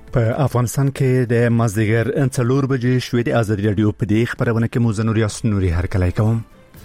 په افغانستان کې د مازدیګر 4 بجې شوې د ازادي رادیو په دې خبرونه کې مو زنور یاسین نوري هرکلی کوم.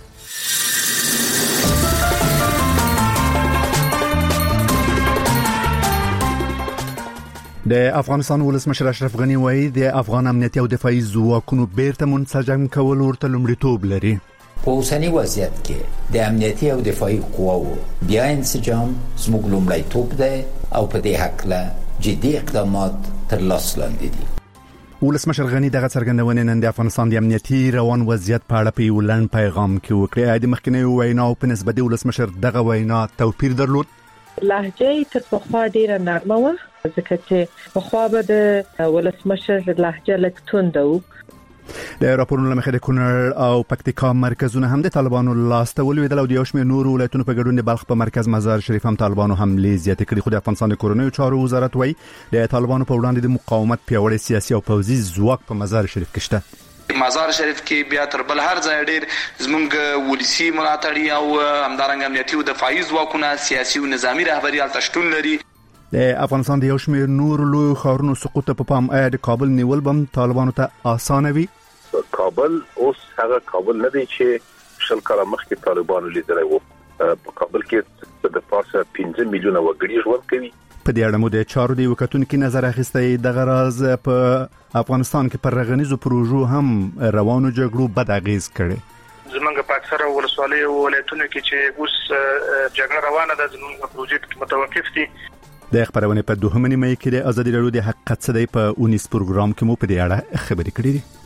د افغانستان ولسمشر اشرف غنی وایي د افغان امنیتي او دفاعي ځواکونو بیرته منسجم کول ورته لومړیتوب لري. په اوسني وضعیت کې د امنیتي او دفاعي قواو بیا انسجام زموږ لومړیتوب دی او په دې حق جدي اقدامات تر لاس لاندې دي. ولسمشر غنی دغه څرګندونې نن د افغانستان د امنیتي روان وضعیت په اړه په یو لنډ پیغام کې وکړه. د مخکنیو ویناو په نسبت د ولسمشر دغه وینا توپیر درلود. لهجه تر پخوا ډیره نرمه وه، ځکه چې پخوا به د ولسمشر لهجه لږ تونده و. د راپورونو له مخې د کونړ او پکتیکا مرکزونه هم د طالبانو لاسته ولوېدل او د یو شمېر نورو ولایتونو په ګډون د بلخ په مرکز مزار شریف هم طالبانو حملې زیاتې کړې. خو د افغانستان د کورنیو چارو وزارت وایي د طالبانو په وړاندې د مقاومت پیاوړی سیاسي او پوځي ځواک په مزار شریف کې شته. مزار شریف کې بیا تر بل هر ځای ډېر زموږ ولسی ملاتړي او همدارنګه امنیتي او دفاعي ځواکونه سیاسي او نظامی رهبري هلته شتون لري. د افغانستان د یو شمېر نورو لویو ښارونو سقوط په پام د کابل نیول بم طالبانو ته اسانه وي. کابل اوس هغه کابل نه دی چې شل کاله مخکې طالبانو لیدلی وو. په کابل کې د پاسه 15 میلیونه وګړي ژوند کوي. په دې اړه مو د چارو دی وکتونکو نظر اخیستی. دغه راز په افغانستان کې پر رغنیزو پروژو هم روانو جګړو بد اغیز کړي. زمونږ په اکثره ولسوالۍ او ولایتونو کې چې اوس جګړه روانه ده، زمونږ پروژې متوقف دي. د خبرونه په 2 مې کې د ازادي رادیو د حقیقت څخه په 19 پروګرام کې مو په دې اړه خبرې کړې دي.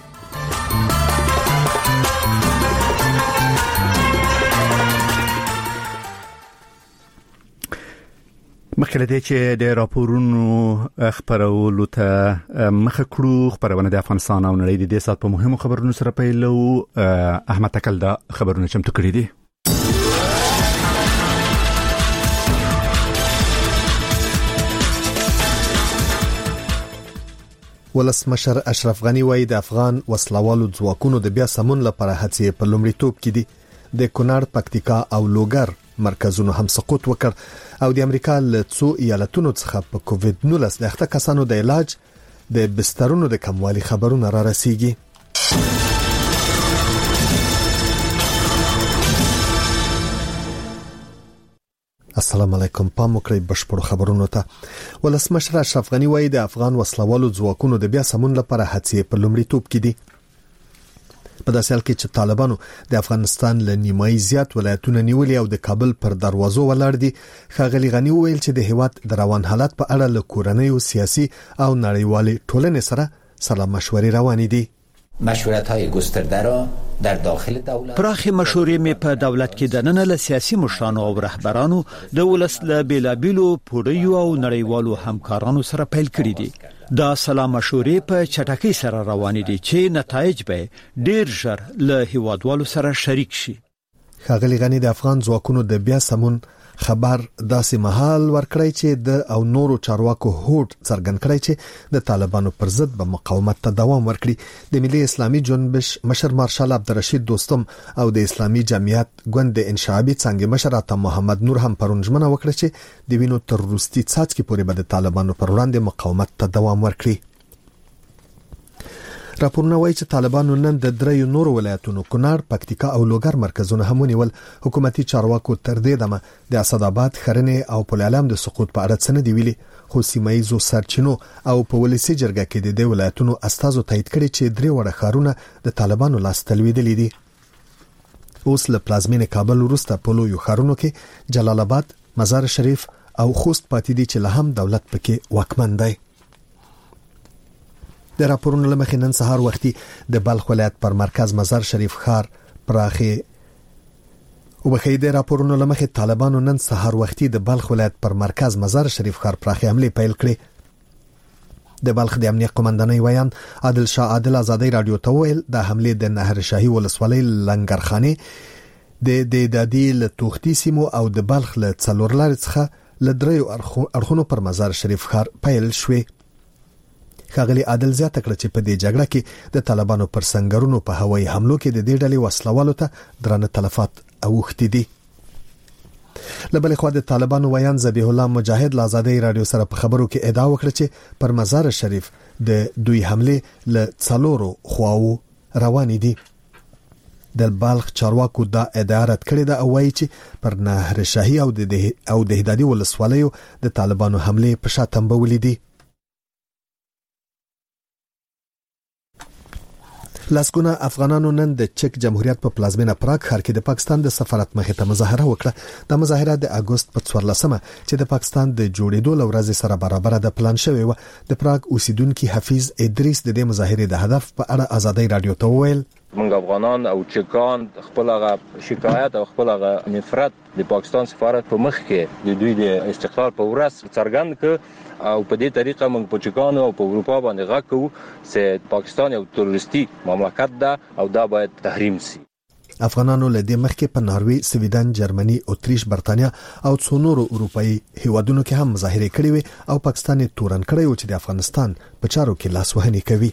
مخکې له دې چې د راپورونو خبرولو ته مخه کړو، خبرونه د افغانستان او نړۍ د دې سات په مهمو خبرونو سره پیلو. احمد تکل دا خبرونه چمتو کړی دي. ولسمشر اشرف غنی وایي د افغان وسلوالو ځواکونو د بیا سمون لپاره هڅې په لومړیتوب کې دي. د کونړ، پکتیکا او لوګر مرکزونو هم سقوط وکړ او د امریکا له څو ایالتونو څخه په کووډ-19 د اخته کسانو د علاج د بسترونو د کموالي خبرونه را رسیږي. السلام علیکم. پام وکړئ بشپړ خبرونو ته. ولسمشر اشرف غنی وایي د افغان وسلوالو ځواکونو د بیا سمون لپاره هڅې په لومړیتوب کې دي. په داسې حال کې چې طالبانو د افغانستان له نیمایي زیات ولایتونو نیولې او د کابل پر دروازو ولاړ دي، ښاغلي غنی وویل چې د هیواد د روان حالت په اړه له کورنیو سیاسي او نړیوالې ټولنې سره مشورې روانې دي. مشورت‌های گسترده را در داخل دولت پراخ مشورې می په دولت کې د نن له سیاسي مشرانو او رهبرانو د ولس له بیلابیلو پوړیو او نړیوالو همکارانو سره پیل کړي دي. دا سلام مشورې په چټکۍ سره روان دي چې نتایج به ډیر ژر له هیوادوالو سره شریک شي. ښاغلي غنی د افغان ځواکونو د بیا سمون خبر داسې محل ورکړی چې د او نورو چارواکو هوډ څرګند کړی چې د طالبانو پر ضد به مقاومت ته دوام ورکړي. د ملي اسلامي جنبش مشر مارشال عبدالرشید دوستم او د اسلامي جمعیت ګوند انشعابي څنګه مشر عطا محمد نور هم پرونجمنه وکړه چې د وینو تر وروستي څاڅکي پورې به د طالبانو پر وړاندې مقاومت ته دوام ورکړي. راپورونه وایي چې طالبانو نن د 3 نورو ولایتونو کونړ، پکتیکا او لوګر مرکزونه هم ونیول. حکومتي چارواکو تر دې دمه د اسداباد، خرنې او پلعلم د سقوط په اړه څه نه دی ویلي، خو سیمایي سرچینو او په ولسی جرګه کې د دې ولایتونو استازو تایید کړي چې 3 وړ ښارونه د طالبانو لاس تلویدلي دي. اوس له پلازمینې کابل وروسته په لویو ښارونو کې جلال آباد، مزار شریف او خوست پاتې دي چې له هم دولت پکې واکمن دی. د راپورونو له مخې نن سهار وختي د بلخ ولایت پر مرکز مزار شریف ښار پراخه او بخې د راپورونو له مخې طالبانو نن سهار وختي د بلخ ولایت پر مرکز مزار شریف ښار پراخه حمله پیل کړې. د بلخ د امنیت قومندانۍ ویان عادل شاه عادل ازادي رادیو ته ویل د حمله د نهر شاهي ولسوالۍ لنګرخانه د دادی له توختي سیمو او د بلخ له څلورلار څخه له 3 اړخونو پر مزار شریف ښار پیل شوې. ښاغلي عادل زیاته کړه چې په دې جګړه کې د طالبانو پر سنگرونو په هوایي حملو کې د دې ډلې وسلوالو ته درنه تلفات اوښتي دي. لبل خو د طالبانو ویان ذبیح الله مجاهد له آزادۍ رادیو سره په خبرو کې ادعا وکړه چې پر مزار شریف د دوی حمله له څلورو خواو روان دي. د بلخ چارواکو دا ادعا رد کړې ده او وایي چې پر نهر شاهي او د هدادي ولسوالیو د طالبانو حمله په شا تنبولې دي. لاسګونه افغانانو نن د چک جمهوریت په پلازمینه پراګ ښار کې د پاکستان د سفارت مخې ته مظاهره وکړه. د مظاهره د اگست په 14مه چې د پاکستان د جوړېدو لورځ سره برابر د پلان شوی و. د پراګ اوسیدونکو حفیظ ادریس د دې مظاهره د هدف په اړه آزادۍ رادیو ته وویل: موږ افغانان او چکان خپل شکایت او خپل نفرت د پاکستان سفارت په مخ کې د دوی د استقلال په ورځ څرګند ک او په دې طریقه موږ په چکانو او په اروپا باندې غږ کوو چې پاکستان یو تروریستي مملکت ده او دا باید تحریم شي. افغانانو له دې مخکې په ناروې، سویډن، جرمني، اتریش، برتانیا او څو نورو اروپאי هیوادونو کې هم مظاهره کړې وي او پاکستان یې تورن کړی و چې د افغانستان په چارو کې لاسوهنه کوي.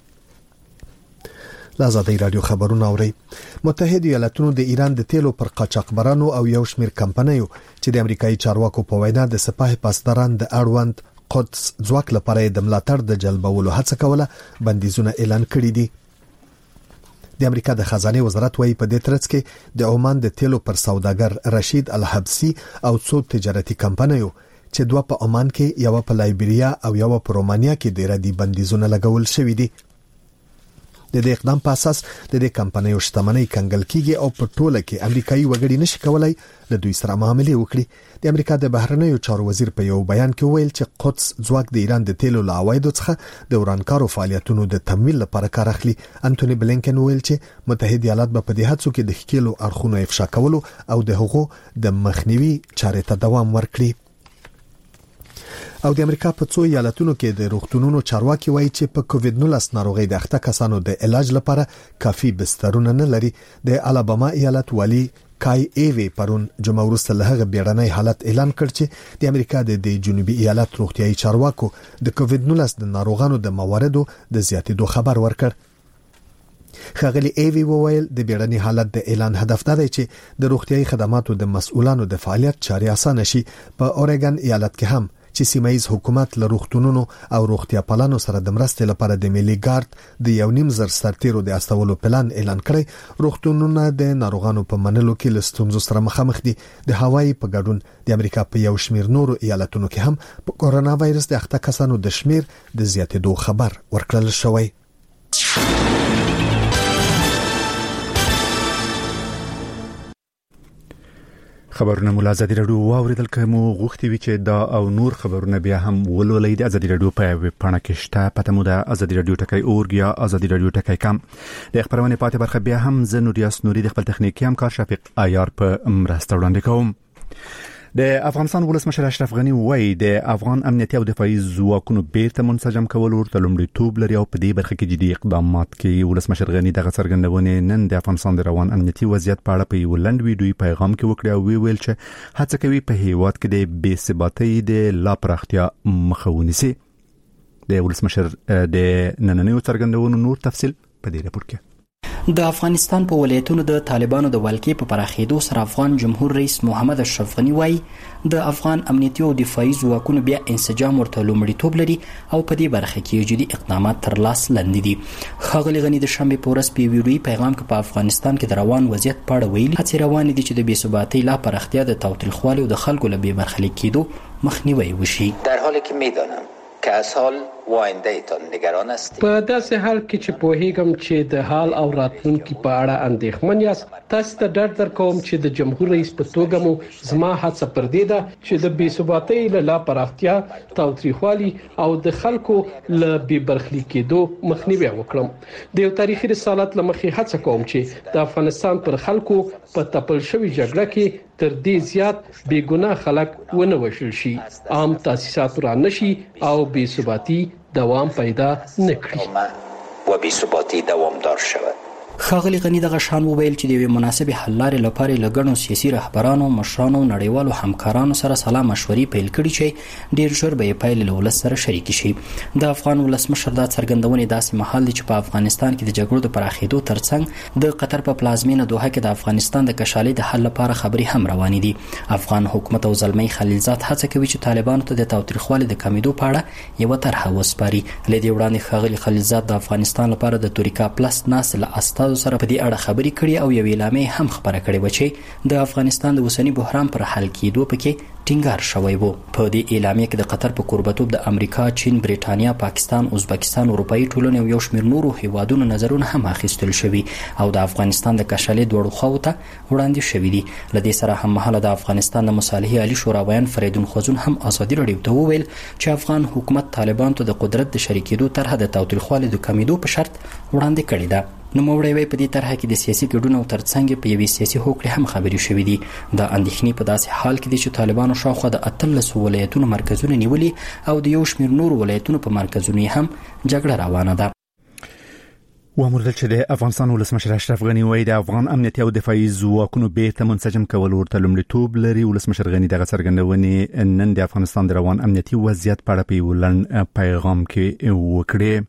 آزادۍ رادیو خبرونه اوري. متحده ایالاتونو د ایران د تیلو پر قاچاقبرانو او یو شمیر کمپنیو چې د امریکایي چارواکو په وینا د سپاه پاسداران د اړوند قدس ځواک لپاره د ملاتړ د جلبولو هڅه کوله بندیزونه اعلان کړي دي. د امریکا د خزانه وزارت وايي په دې ترڅ کې د عمان د تیلو پر سوداګر رشید الحبسی او څو تجارتي کمپنیو چې دوه په عمان کې، یو په لایبیریا او یو په رومانیا کې د ردی بندیزونه لګول شوې دي. د دې اقدام په اساس د دې کمپنیو شتمنۍ کنګل کیږي او په ټوله کې امریکایي وګړي نشي کولای له دوی سره معاملې وکړي. د امریکا د بهرنیو چارو وزیر په یو بیان کې ویل چې قدس ځواک د ایران د تیلو له عوایدو څخه د ورانکارو فعالیتونو د تمویل لپاره کار اخلي. انټونی بلینکن ویل چې متحده ایالات به په دې هڅو کې د ښکیلو اړخونو افشا کولو او د حقوقو د مخنیوي چارې ته دوام ورکړي. او د امریکا په څو ایالتونو کې د روغتونونو چارواکي وایي چې په کووډ-19 ناروغي د اخته کسانو د علاج لپاره کافي بسترونه نه لري. د الاباما ایالت والی کای ایوی پرون جمعه وروسته له هغه بیړنۍ حالت اعلان کړ چې د امریکا د جنوبي ایالت روغتيایي چارواکو د کووډ-19 د ناروغانو د مواردو د زیاتېدو خبر ورکړ. خغلی ایوی وویل د بیړنۍ حالت د اعلان هدف دا دی چې د روغتيایي خدماتو د مسؤلانو د فعالیت چارې اسانه شي. په اوريګن ایالت کې هم چې سیمایي حکومت له روغتونونو او روغتیا پالانو سره د مرستې لپاره د ملي ګارد د 1.5 سرتیرو د استولو پلان اعلان کړی. روغتونونه د ناروغانو په منلو کې له ستونزو سره مخامخ دي. د هوایي په ګډون د امریکا په یو شمیر نورو ایالتونو کې هم په کورونا وایرس د اخته کسانو د شمیر د زیاتېدو خبر ورکړل شوی. خبرونه مو آزادي رادیو واوریدل کوم غوښتي وی چې دا او نور خبرونه بیا هم ولولئ. د آزادي رادیو په ویب پاڼه کې شته. پته مو د آزادي رادیو ټکی اورګ یا آزادي رادیو ټکی کام. د خبرونه پاتې برخه بیا هم ز نوریاس نوري د خپل تخنیکی همکار شفیق عیار په مرسته وړاندې کوم. د افغانستان ولسمشر اشرف غنی وایي د افغان امنیتي او دفاعي ځواکونو بیرته منسجم کول ورته لومړیتوب لري او په دې برخه کې جدي اقدامات کوي. ولسمشر غنی دغه څرګندونه نن د افغانستان د روان امنیتي وضعیت په اړه په یو لنډ ویډیو پیغام کې وکړ او ویل چې هڅه کوي په هیواد کې د بې ثباتۍ د لا پراختیا مخه ونیسي. د ولسمشر د نننیو څرګندونو نور تفصیل په دې راپور کې. د افغانستان په ولایتونو د طالبانو د ولکې په پراخېدو سره افغان جمهور رئیس محمد اشرف غنی وایي د افغان امنیتي او دفاعي ځواکونو بیا انسجام ورته لومړیتوب لري او په دې برخه کې جدي اقدامات تر لاس لاندې دي. ښاغلي غنی د شنبې په ورځ په ویډیويي پیغام کې په افغانستان کې د روان وضعیت په اړه ویلي هڅې روانې دي چې د بې ثباتۍ لا پراختیا د تاوتریخوالي او د خلکو له بې برخلیک کېدو مخنیوی وشي. در حالی که میدانم که از حال و آینده تان نگران است. په داسې حال کې چې پوهیږم چې د حال او راتلونکي په اړه اندېښمن یاست، تاسو ته ډاډ درکوم چې د جمهور رئیس په توګه مو زما هڅه پر دې ده چې د بې ثباتۍ له پراختیا، تاوتریخوالي او د خلکو له بې برخلیک کېدو مخنیوی وکړم. د یو تاریخي رسالت لمخې هڅه کوم چې د افغانستان پر خلکو په تپل شوی جګړه کې تر دې زیات بې ګناه خلک ونه وژل شي، عام تاسیسات را نشي او بې ثباتی دوام پیدا نکړي و بی ثباتی دوامدار شود. ښاغلي غني دغه شان وویل چې د یوې مناسبې حل لارې لپاره له ګڼو سیاسي رهبرانو، مشرانو، نړیوالو همکارانو سره سلا مشورې پیل کړي چې ډېر ژر به یې پایلې له ولس سره شریکې شي. د افغان ولسمشر دا څرګندونې داسې مهال دي چې په افغانستان کې د جګړو د پراخېدو ترڅنګ د قطر په پلازمینه دوحه کې د افغانستان د کشالۍ د حل لپاره خبرې هم روانې دي. افغان حکومت او زلمی خلیلزاد هڅه کوي چې طالبانو ته د تاوتریخوالي د کمیدو په اړه یوه طرحه وسپاري. له دې وړاندې ښاغلي خلیلزاد د افغانستان لپاره د توریکا پلس ناست له استازو سره په دې اړه خبرې کړې او یو اعلامیه هم خبره کړې و چې د افغانستان د اوسنی بحران پر حل کېدو پکې ټینګار شوی و. په دې اعلامیه کې د قطر په کوربتوب د امریکا، چین، بریټانیا، پاکستان، ازبکستان، اروپایي ټولنې او یو شمېر نورو هیوادونو نظرونه هم اخیستل شوي او د افغانستان د کشالۍ دواړو خواو ته وړاندې شوي دي. له دې سره هم مهاله د افغانستان د مصالحې عالی شوراویان فریدون خوځون هم ازادي راډیو ته وویل چې افغان حکومت طالبانو ته د قدرت د شریکېدو طرحه د تاوتریخوالي د کمیدو په شرط وړاندې کړې ده. نوموړی وایي په دې طرحه کې د سیاسي ګډون او ترڅنګ په یوې سیاسي هوکړې هم خبرې شوې دي. د اندېښنې په داسې حال کې دي چې طالبانو شاوخوا د 18 ولایتونو مرکزونه نیولي او د یو شمېر نورو ولایتونو په مرکزونو هم جګړه روانه ده. وامرغل چې د افغانستان ولسمشر اشرف غني وایي د افغان امنیتي او دفاعي ځواکونو بیرته منسجم کول ورته لومړیتوب لري. ولسمشر غني دغه څرګندونې نن د افغانستان د روان امنیتي وضعیت په اړه په یو لنډ پیغام کې وکړې.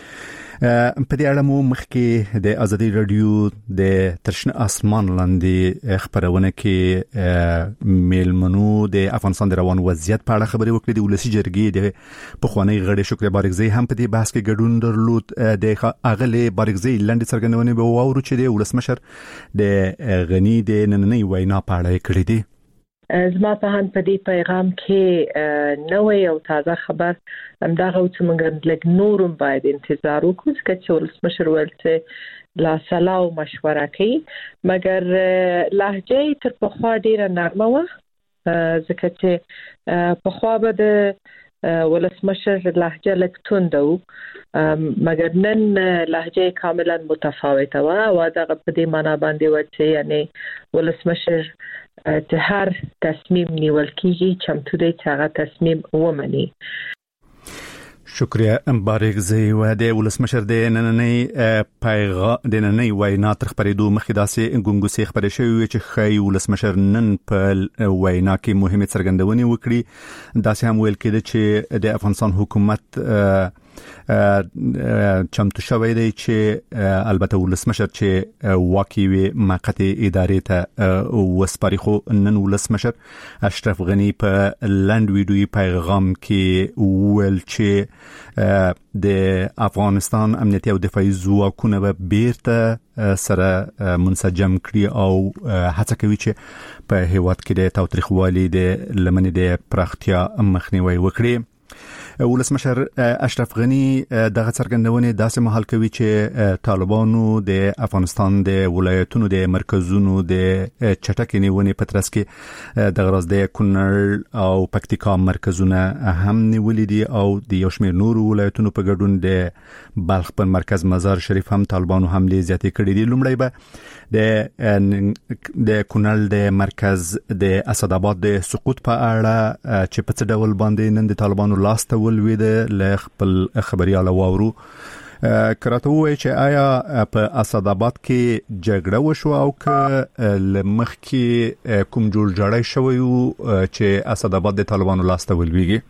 په دې اړه مو مخکې د ازادي رادیو د ترشن اسمان لاندې خبرونه کې میلمنو د افغانستان د روان وضعیت په اړه خبرې وکړې. د ولسی جرګې د پخوانی غړي شکر بارګزی هم په دې بحث کې ګډون درلود. د اغلی بارګزی لاندې څرګندونه به واورو چې د ولسمشر د غني د نننۍ وینا په اړه کړې دي. زما په هان په دې پیغام کې نوې او تازه خبر همدغه چې موږ لږ نورم باید انتظار وکړو چې ولسمشر ویل چې لا سلا او مشوره کوي، مګر لهجه تر پخوا ډیره نرمه و، ځکه چې پخوا به د ولسمشر لهجه لږ تونده و، مګر نن لهجه کاملا متفاوته و او دغه په دې معنا باندې و چې یعنی ولسمشر ته هر تصمیم نیول کیږي چمتو دی چې هغه تصمیم ومني. شکریه بارګزی و د ولسمشر د نننۍ پیغام د نننۍ وینا تر خبرېدو مخکې داسې ګونګوسې خبرې شوې چې خی ولسمشر نن په وینا کې مهمه څرګندونې وکړي. داسې هم ویل کېده چې د افغانستان حکومت چمتو شوی دی چې البته ولسمشر چې واکي وي موقته ادارې ته وسپاري. خو نن ولسمشر اشرف غني په لند ویډیوي پیغام کې ویل چې د افغانستان امنیتي او دفاعي ځواکونه به بیرته سره منسجم کړي او هڅه کوي چې په هیواد کې د تاوتریخوالي د لمنې د پراختیا مخنیوي وکړي. ولسمشر اشرف غني دغه څرګندونه داسې مهال کوي چې طالبانو د افغانستان د ولایتونو د مرکزونو د چټکې نیونې په ترڅ کې د غرض د کونړ او پکتیکا مرکزونه هم نیولې دي او د یو شمېر نورو ولایتونو په ګډون د بلخ په مرکز مزار شریف هم طالبانو حمله زیاتې کړې دي. لومړی به د کونړ د مرکز د اسداباد د سقوط په اړه چې په څه ډول باندې نن د طالبانو لاس ته ولویده ل خپل خبرياله واورو. کراته وای چې آیا په اسداباد کې جګړه وشو او که لمخ کې کوم جوړ جوړای شوی چې اسداباد د طالبانو لاس ته ولویږي؟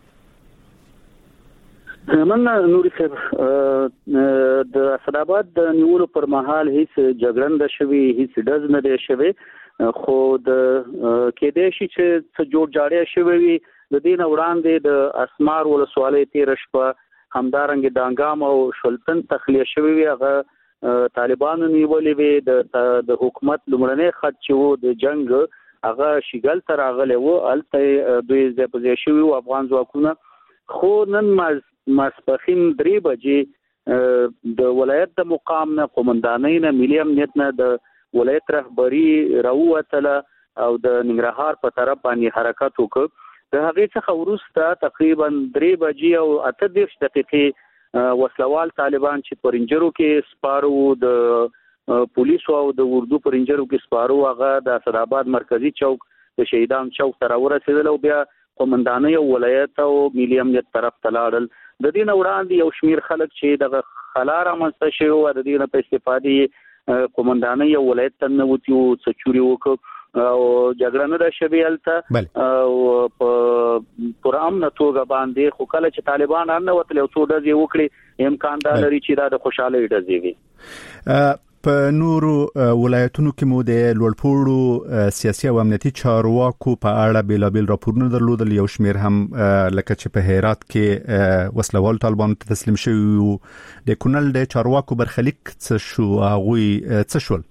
من نوري صاحب د اسداباد د نیولو پر مهال هیڅ جګړه نه شوی، هیڅ ډز نه دی شوی، خو د کې د شي چې جوړ جوړای شوی د دین وړاندې د اسمار ولسوالۍ تیر شپه همدارنګ د انګام او شلتن تخلیه شوی هغه طالبانو نیولې وي. د حکومت لمړنۍ خط چې وو د جنگ هغه شګل تر اغله وو الته دوی د پوزیشن شوی افغان ځواکونه. خو نن ماسپخین 3 بجې د ولایت د مقام نه قومندانۍ نه ملي امنیت نه د ولایت رهبری راووتله او د ننګرهار په طرف باندې حرکت وکړ. د هغې څخه وروسته تقریبا 3 بجې او 38 دقیقې وسلوال طالبان چې پرنجرو کې سپارو د پولیسو او د اردو پرنجرو کې سپارو هغه د اسداباد مرکزی چوک د شهیدان چوک ته ورسېدل او بیا قومندانۍ او ولایت او ملي امنیت طرف ته لاړل. د دین وړاندې یو شمیر خلک چې د خلار منځ شوی و د دین په استفادې قومندانۍ یو ولایت ته نوتی او څچوري وکړ او جګړه نه د شبیلته او پر امن توګه باندې خو کله چې طالبان نه وتل او څو ډزې وکړي امکان دا لري چې دا د خوشاله ډزې وي. په نورو ولایتونو کې مو د لوړپوړو سیاسي او امنیتي چارواکو په اړه بیلابیل راپورونه درلودل، یو شمیر هم لکه چې په هرات کې وسلوال طالبان تسلیم شوی او د کونل د چارواکو برخلیک څه شو، هغه څه شول؟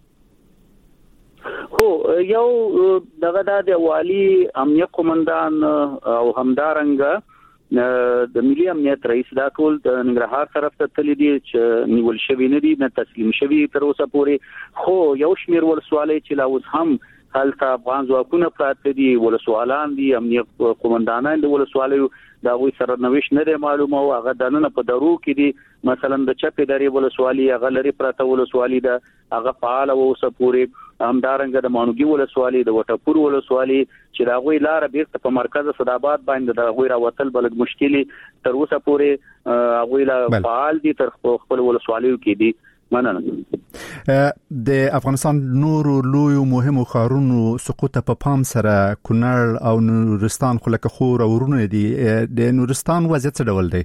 یو دغه د والی امنیت قومندان او همدارنګه د ملي امنیت رئیس دا ټول د ننګرهار طرف ته تللی دي چې نیول شوی نه دي، نه تسلیم شوی تر اوسه پورې. خو یو شمیر ولسوالۍ چې لا اوس هم هلته افغان ځواکونه پراته دي، ولسوالان دي، امنیت قومندانان د ولسوالیو دا وی سرنوشت نه معلومه او هغه دنه په درو کې دي. مثلا د چپې درې ولسوالۍ هغه لري پراته ولسوالۍ ده، هغه فعال او اوسه پورې همدارنګه د مانوګي ولسوالۍ، د وټپور ولسوالۍ چې دا غوي لار بیرته په مرکز صداباد باندې دا غوي راوتل بلګ مشکلي تر اوسه پورې غوي لا فعال دي تر خپل ولسوالیو کې دي. مننه. د افغانستان نورو لوی مهمو ښارونو سقوط په پام سره کونړ او نورستان خو لکه خور او ورونه دي، د نورستان وضعیت څه ډول دی؟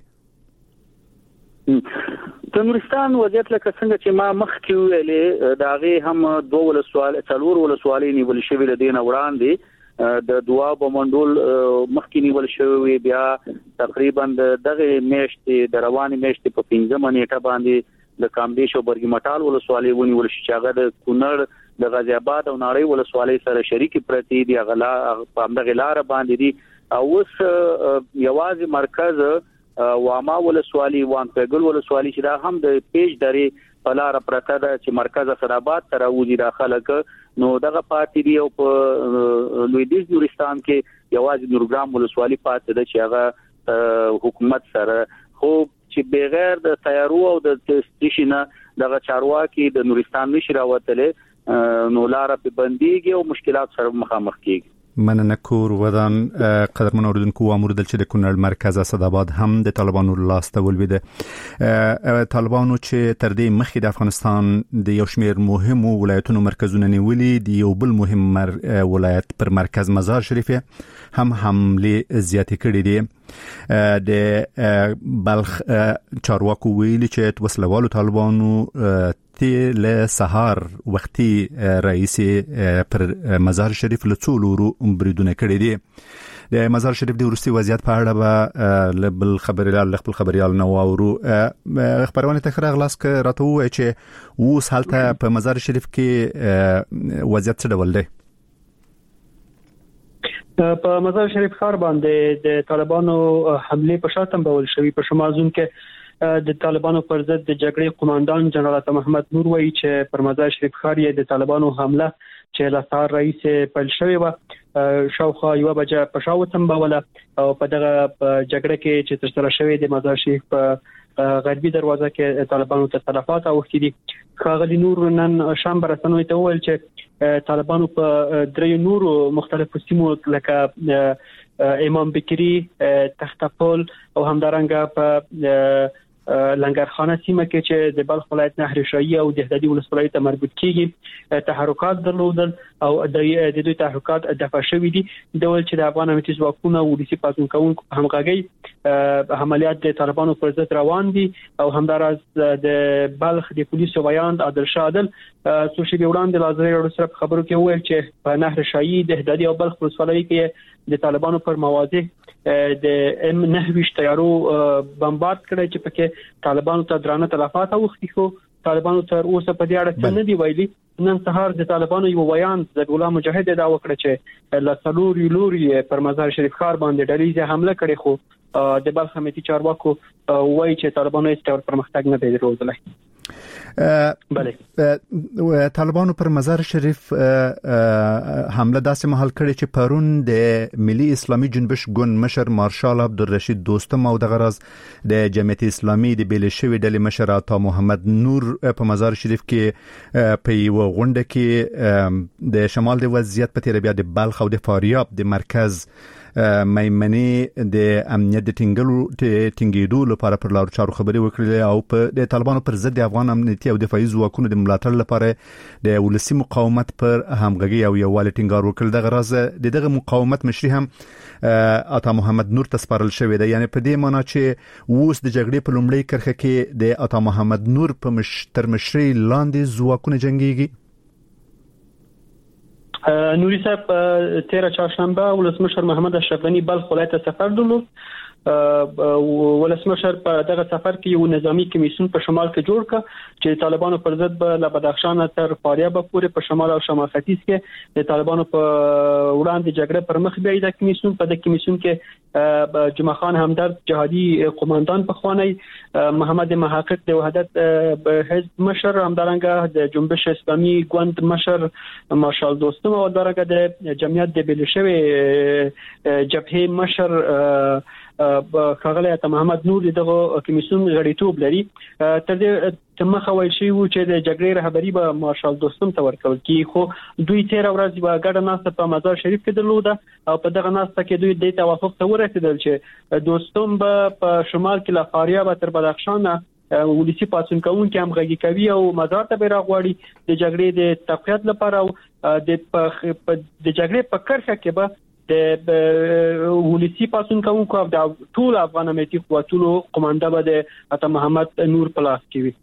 د نورستان وضعیت لکه څنګه چې ما مخکې ویلې دا غي هم دوه ولسوالۍ څلور ولسوالۍ نیول شوی لدین وړاندې د دواب منډول مخکې نیول شوی، بیا تقریبا دغه میاشتې د رواني میاشتې په 15 نیټه باندې د کامدیش او برګی مټال ولسوالۍ ونیول شي چې هغه د کونړ د غازی آباد او ناړۍ ولسوالۍ سره شریک پرتی دي، غلا په همدغه لار باندې دي. او اوس یوازې مرکز واما ولسوالۍ وانپګل ولسوالۍ چې دا هم د پیش درې په لار پرته ده چې مرکز صداباد تر وځي داخله ک نو دغه پاتې دی. او په لویدیز نورستان کې یوازې نورګرام ولسوالۍ پاتې ده چې هغه حکومت سره خو چې بغیر د تیارو او د تشینه دغه چارواکي د نورستان نشي راوتلې نو لار په بنديږي او مشکلات سره مخامخ کیږي. مننه کور ودان قدرمن اوریدونکو امر دل چې د کونړ مرکز صداباد هم د طالبانو لاسته ولویده. طالبانو چې تر دې مخکې د افغانستان د یو شمیر مهمو ولایتونو مرکزونه نیولي دي، یو بل مهم ولایت پر مرکز مزار شریف هم حمله زیاتې کړې دي. د بلخ چارواکو ویلي چې وسلوالو طالبانو له سهار وختي رئیس پر مزار شریف له څولورو بریدونه کړې دي. د مزار شریف د ورستي وضعیت په اړه به لبل خبريال نو اورو خبرونه تخره غلاس ک راته وای چې اوس حالته په مزار شریف کې وضعیت څه ډول دی؟ په مزار شریف ښار باندې د طالبانو حمله په شاتم بول شوی. په شمازون کې د طالبانو پر ضد د جګړې قومندان جنرال عطا محمد نور وایي چې پر مزار شریف ښار یې د طالبانو حمله چې له سهار رئیس پیل شوی و شاوخوا یو بجې په شاوتم بوله او په دغه جګړه کې چې تر سره شوی د مزار شریف په غربي دروازه کې طالبانو تسلفات اوختي دي. خاغلی نور نن شام برسنوي ته ویل چې طالبانو په درې نورو مختلفو سیمو لکه امام بکری، تختپول او همدارنګه په لنګرخانه سیمه کې چې د بلخ ولایت نهر شاهي او دهدادي ولسوالۍ ته مربوط کیږي تحرکات درلودل او د دوی تحرکات دفع شوې دي. ډول چې د افغان امنیتي ځواکونو او ولسی پاتون کوونکو همغږي عملیات د طالبانو پر ضد روان دي او همدارس د بلخ د پولیسو ویاند عادل شادل څو شی وړاندې لازمي سره خبرو کې ویل چې په نهر شاهي دهدادي او بلخ ولسوالۍ کې د طالبانو پر مواضع د M9 تیارو بمبارد کړي چې پکې طالبانو ته درانه تلفات اوختي. خو طالبانو تر اوسه په دې اړه څه نه دی ویلي. نن سهار د طالبانو یو بیان د ګلام مجاهد دا وکړه چې له څلور لوري پر مزار شریف ښار باندې ډلې حمله کړې، خو د بلخ امنیتي چارواکو وایي چې طالبانو هیڅ ډول پرمختګ نه دی درلودلی. طالبانو پر مزار شریف حمله داسې محل کړي چې پرون د ملي اسلامي جنبش ګوند مشر مارشال عبدالرشید دوستم او د غرض د جمعیت اسلامي د بیلشوي ډلې مشر عطا محمد نور په مزار شریف کې په یو غونډه کې د شمال د وضعیت په تیر بیا د بلخ او د فاریاب د مرکز مېمنې د امنیت د ټینګېدو لپاره پر لارو چارو خبرې وکړې او په د طالبانو پر ضد د افغان امنیتي او دفاعي ځواکونو د ملاتړ لپاره د ولسي مقاومت پر همغږي او یووالي ټینګار وکړ. دغه راز دغه مقاومت مشري هم عطا محمد نور ته سپارل شوې ده. یعنی په دې معنی چې اوس د جګړې په لومړۍ کرښه کې د عطا محمد نور په تر مشرۍ لاندې ځواکونه جنګيږي. نوري صاحب 13 چهارشنبه ولسمشر محمد اشرف غنی بلخ ولایت ته سفر درلود. ولسمشر په دغه سفر کې یو نظامی کمیسیون په شمال کې جوړ کړ چې طالبانو پر ضد به له بدخشان تر فاریاب پورې په شمال او شمال ختیځ کې د طالبانو په وړاندې جګړه پر مخ بیاي. د کمیسیون په د کمیسیون کې جمعه خان همدرد جهادي قوماندان په خوانی محمد محقق د وحدت حزب مشر همدارنګه د جنبش اسلامي ګوند مشر مارشال دوستم او همدارنګه د جمعیت د بلشوي جبهه مشر خغله محمد نور دغه کمیسیون غړیتوب لري. تر دې تمخه وایي چې د جګړې رهبری به مارشال دوستم ته ورکول کی خو دوی 13 ورځې به ګډه ناسته په مزار شریف کې درلوده او په دغه ناسته کې دوی د توافق ته ورسېدل چې دوستم به په شمال کې له فاریاب تر بدخشان ولسی پاتون کوونکې همغږي کوي او مزار ته راغواړي د جګړې د تقویت لپاره او د جګړې په کرښه کې به د ولسی پاسون کوونکو او د ټول افغان امنیتي قوتونو قومانده به د عطا محمد نور پلاس کوي.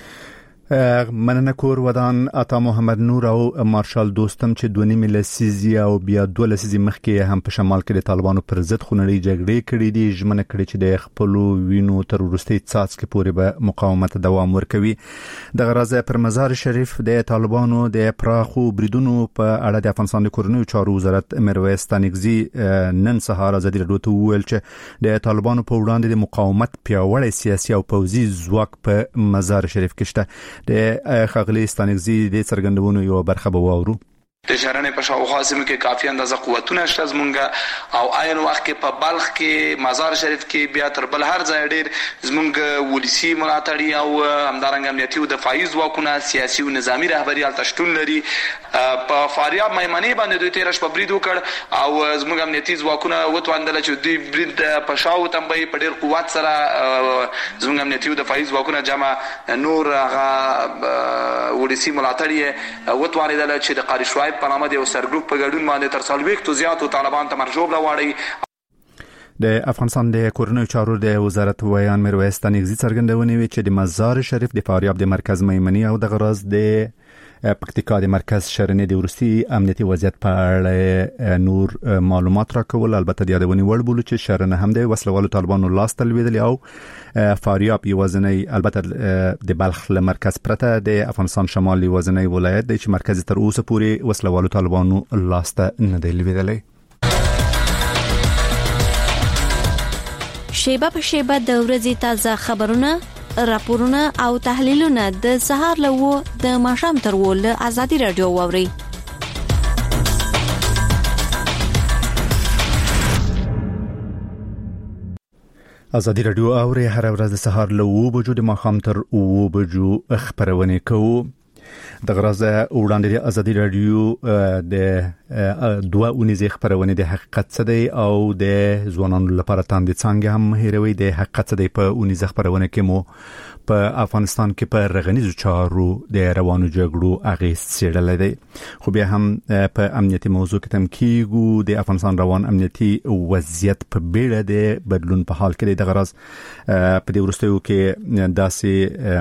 مننه کور ودان عطا محمد نور او مارشال دوستم چې 2.5 لسیزي او بیا 2 لسیزي مخکې هم په شمال کې د طالبانو پر ضد خونړۍ جګړې کړې دي. ژمنه کړې چې د خپل وینو تر وروستي څاڅکي پورې به مقاومت دوام ورکوي. دغه راز پر مزار شریف د طالبانو د پراخو بریدونو په اړه د افغانستان د کورنیو چارو وزارت میرویس تانکزي نن سهار ازادي راډیو ته وویل چې د طالبانو په وړاندې د مقاومت پیاوړی سیاسي او پوځي ځواک په مزار شریف کې شته. د خغلی ستانګزي د څرګندونو یو برخه به واورو. د شهرنې په شاوخوا سیمو کې کافي اندازه قوتونه شته زمونږ او عین وخت کې په بلخ کې مزار شریف کې بیا تر بل هر ځای ډیر زمونږ ولسی ملاتړي او همدارنګ امنیتي او دفاعي ځواکونه سیاسي او نظامی رهبری حالت شتون لري. په فاریاب مېمنې باندې دوی 13 شپه برید وکړ او زمونږ امنیتي ځواکونه وتوندل چې دوی برید په شاو تنبي په ډیر قوت سره زمونږ امنیتي او دفاعي ځواکونه جمع نور هغه ولسی ملاتړي وتوانیدل چې د قاری شوایب په نامه د یو سرګروپ په ګډون باندې تر 40 زیاتو طالبان ته مرجوب راوړي. د افغانستان د کورنیو چارو د وزارت ویان میرویس تانکزي څرګندونې وی چې د مزار شریف د فاریاب د مرکز مېمنې او د غراز د پکتیکا د مرکز شرنې د ورستي امنیتي وضعیت په اړه نور معلومات راکول. البته د یادونې وړ بولو چې شرنه هم د وسلوالو طالبانو لاس تلویدل او فاریاب یوازنی البته د بلخ له مرکز پرته د افغانستان شمالي وزنی ولایت د چې مرکز تر اوسه پورې وسلوالو طالبانو لاس ته نه دی لویدلی. شیبه په شیبه د ورځې تازه خبرونه، راپورونه او تحلیلونه د سهار له و د ماښام تر و له ازادي رادیو واوري. ازادي رادیو اوري هر ورځ د سهار له و بجو د ماښام تر و بجو خبرونه کوو. د غرازه وړاندې د ازادي رادیو د دوه اونیزه خبرونه د حقیقت څخه دی او د ځوانانو لپاره تاندې څنګه هم هیروي د حقیقت څخه دی. په اونیزه خبرونه کې مو په افغانستان کې په رغنیزو چارو د روانو جګړو اغیز څېړل دی، خو بیا هم په امنیتي موضوع کې تم کېږو. د افغانستان روان امنیتي وضعیت په بیړه د بدلون په حال کې دی. د غراز په دې وروستیو کې داسې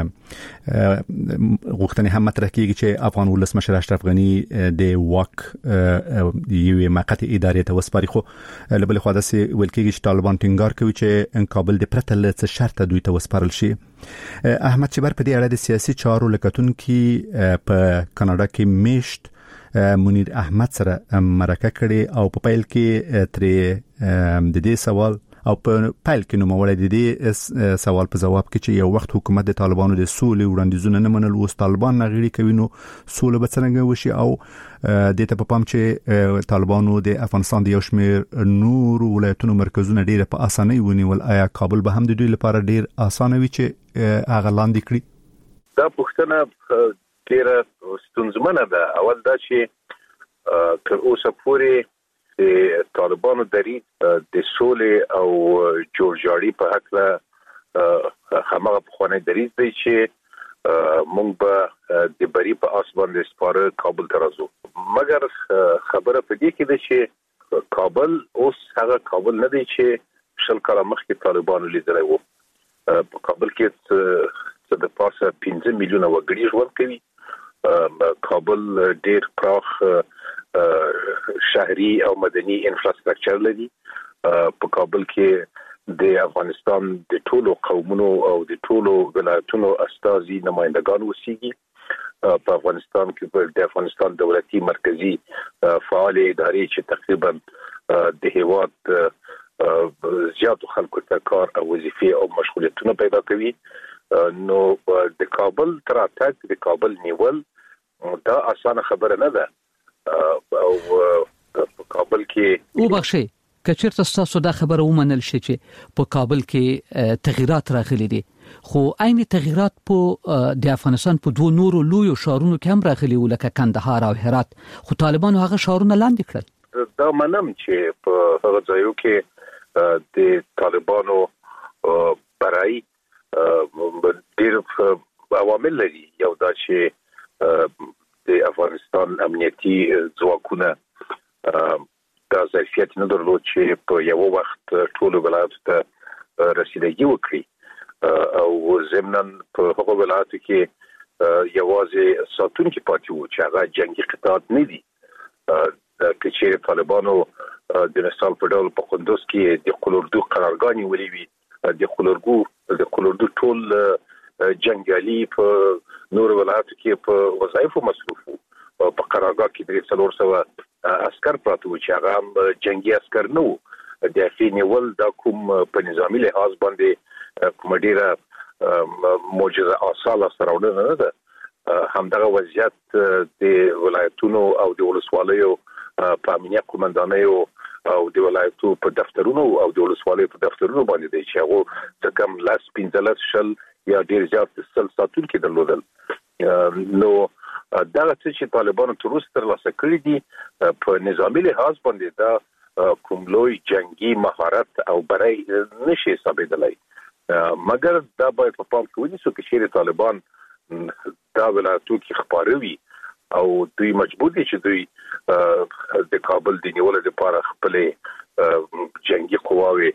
غوښتنې هم مطرح کیږي چې افغان ولسمشر اشرف غنی د واک یوې موقته ادارې ته وسپاري، خو له بل خوا داسې ویل کېږي چې طالبان ټینګار کوي چې کابل د پرته له څه شرط دوی ته وسپارل شي. احمد چبر په دې اړه د سیاسي چارو لکتونکي په کاناډا کې میشت منیر احمد سره مرکه کړي او په پیل کې ترې د دې سوال او په پیل کې نو موړې د دې سوال په جواب کې چې یو وخت حکومت د طالبانو د سولې وړاندیزونه نه منل، اوس طالبان نغړي کوي، نو سولې به څنګه وشي؟ او د ته په پام چې طالبانو د افغانستان د یو شمېر نور ولایتونو مرکزونه ډیره په اسانۍ ونیول، آیا کابل به هم د دوی لپاره ډیر اسانه وي چې هغه لاندې کړي؟ دا پوښتنه ډیره ستونزمنه ده. اول دا چې تر اوسه پورې د طالبانو دریځ د سولې او جوړجاړي په حق له همغه خوانې دریځ دی چې مونږ به د بری په اسمان د سپاره کابل ته راځو مګر خبره په دې کې ده چې کابل اوس هغه کابل نه دی چې شل کاله مخکې طالبانو لیدلی وو په کابل کې د پاسه 15 میلیونه وګړي ژوند کوي کابل ډېر پراخ شهري او مدني انفراستراکچر لري په کابل کې د افغانستان د ټولو قومونو او د ټولو ولایتونو استازي نمائندگان اوسېږي په افغانستان کې د افغانستان دولتي مرکزی فعال ادارې چې تقریبا د هیواد زیاتو خلکو ته کار او وظیفې او مشغولیتونه پیدا کوي نو د کابل تراتګ د کابل نیول دا اسانه خبره نه ده او په کابل کې وبخښي کچېرته تاسو دا خبره ومنل شي چې په کابل کې تغیرات راغلي دي خو عین تغیرات په د افغانستان په دوه نورو لویو شهرونو کې هم راغلي ولکه کندهار او هرات خو طالبانو هغه شهرونه لاندې کړل دا منم چې په هغه ځایو کې د طالبانو برای ډېر عوامل لري یو دا چې د افغانستان امنیتي ځواکونه دا ظرفیت نه درلود چې په یو وخت ټول ولایتونو ته رسیدګي وکړي او ضمناً په هغو ولایتونو کې یوازې ساتونکي پاتې وو چې هغه جنگي قطاعات نه دي چې طالبانو د مثال په ډول په قندوز کې د قلوردو قرارګاه نیولې وي د قلوردو ټول جنگالي په نور ولایتو کې په وظایفو مصروف وو په قرارګاه کې 300 عسكر پراته و چې هغه جنگي عسكر نه وو د افینول د کوم په نظامی لحاظ باندې کوم ډیره معجزه اصاله سره نه ده همدغه وضعیت د ولایتونو او د ولسوالیو په امنیت قومندانیو او د ولایتو په دفترونو او د ولسوالیو په دفترونو باندې دی چې هغه څه کم لاس 15 شل یا ډیر زیات سل ساتونکي درلودل نو دا چې طالبانو تر اوسه ترلاسه کړی دي په نظامی لحاظ باندې دا کوم لوی جنگي مهارت او برای نشي ثابتولای مګر دا باید په پام کې ونیسو چې شیر طالبان دا ولایتو کې خبروي او دوی مجبور دي چې دوی د کابل د نیولو لپاره خپل جنگي قواوي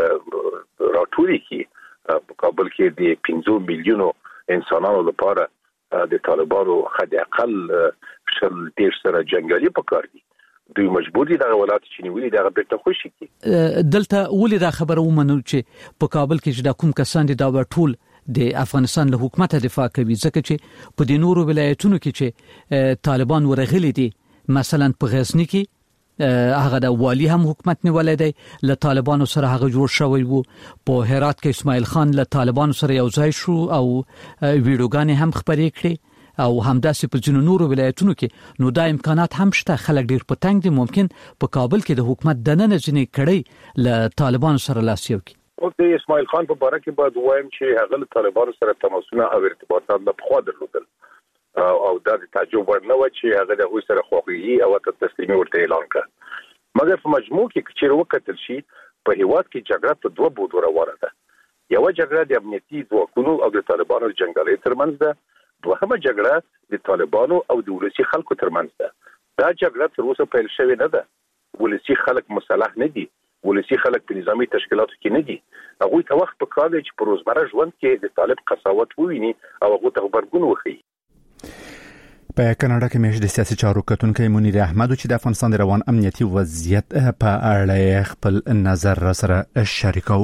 راټولي کی په کابل کې د 15 میلیونو انسانانو لپاره د طالبانو خد اقل شل ډیر سره جنگالي پکار دي دوی مجبور دي د ولایت چې نیولې د بیرته خوشي کی دلته ولې دا خبره ومنو چې په کابل کې چې د کوم کسان دي دا ټول د افغانستان له حکومت دفاع کوي ځکه چې په د نورو ولایتونو کې چې طالبان ورغلي دي مثلا په غزنی کې هغه د والی هم حکومت نیولای دی له طالبانو سره هغه جوړ شوی وو په هرات کې اسماعیل خان له طالبانو سره یو ځای شو او ویډیوګانې هم خبرې کړې او همداسې په ځینو نورو ولایتونو کې نو دا امکانات هم شته خلک ډیر په تنګ دي ممکن په کابل کې د حکومت دننه ځینې کړي له طالبانو سره لاس یو کی او د اسماعیل خان په باره کې باید وایم چې هغه له طالبانو سره تماسونه او ارتباطات نه پخوا درلودل او دا د تعجب ورنه و چې هغه د سره خوږی او تسلیمي ورته اعلان کړ مګر په مجموع کې چې وکتل شي په هیواد کې جګړه په دوه بودو روانه ده یو جګړه د امنیتي ځواکونو او د طالبانو جنگالي ترمنځ ده دوهمه جګړه د طالبانو او د ولسی خلکو ترمنځ ده دا جګړه تر اوسه پیل شوې نه ده ولسی خلک مسلح نه دي ولسی خلک په نظامی تشکیلاتو کې نه دي هغه ته وخت په کار دی چې په روزمره ژوند کې د طالب قساوت وویني او هغه ته خبرګون وخی په کاناډا کې مېش د سیاسي چارو کتونکو منیر احمد چې د افغانستان د روان امنیتي وضعیت په اړه خپل نظر سره شریکو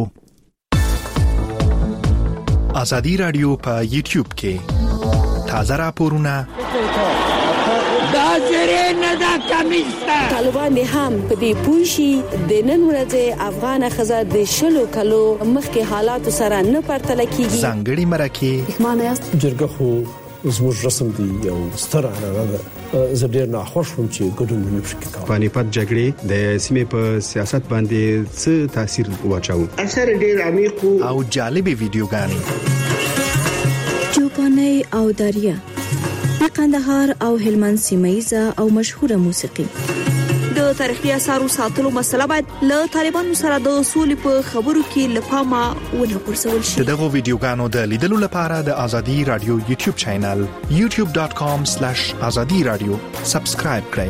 ازادي رادیو په یوټیوب کې تازه راپورونه دا زری نه دا کمیسته طالبان هم په دې پوښي د نن ورځې افغان خزه د شلو کلو مخکې حالات سره نه پرتل کیږي ځانګړي مرکه معنی جرګه خو زموږ رسم دی یو ستر اړه ده زه ډیر ناخوښ وم چې ګډون نه پکې کوم پانیپت جګړې د سیمې په سیاست باندې څه تاثیر واچاو اکثر ډیر عمیق او جالبې ویډیوګانې چوپاني او دریا د قندهار او هلمند سیمایزه او مشهوره موسیقي د د تاریخي آثارو ساتلو مسله باید له طالبانو سره د اصول په خبرو کې لپاره ونه غورځول شي. دغه ویډیوګانو د لیدلو لپاره د ازادي رادیو یوټیوب چینل youtube.com/azadi radio سبسکرایب کړئ.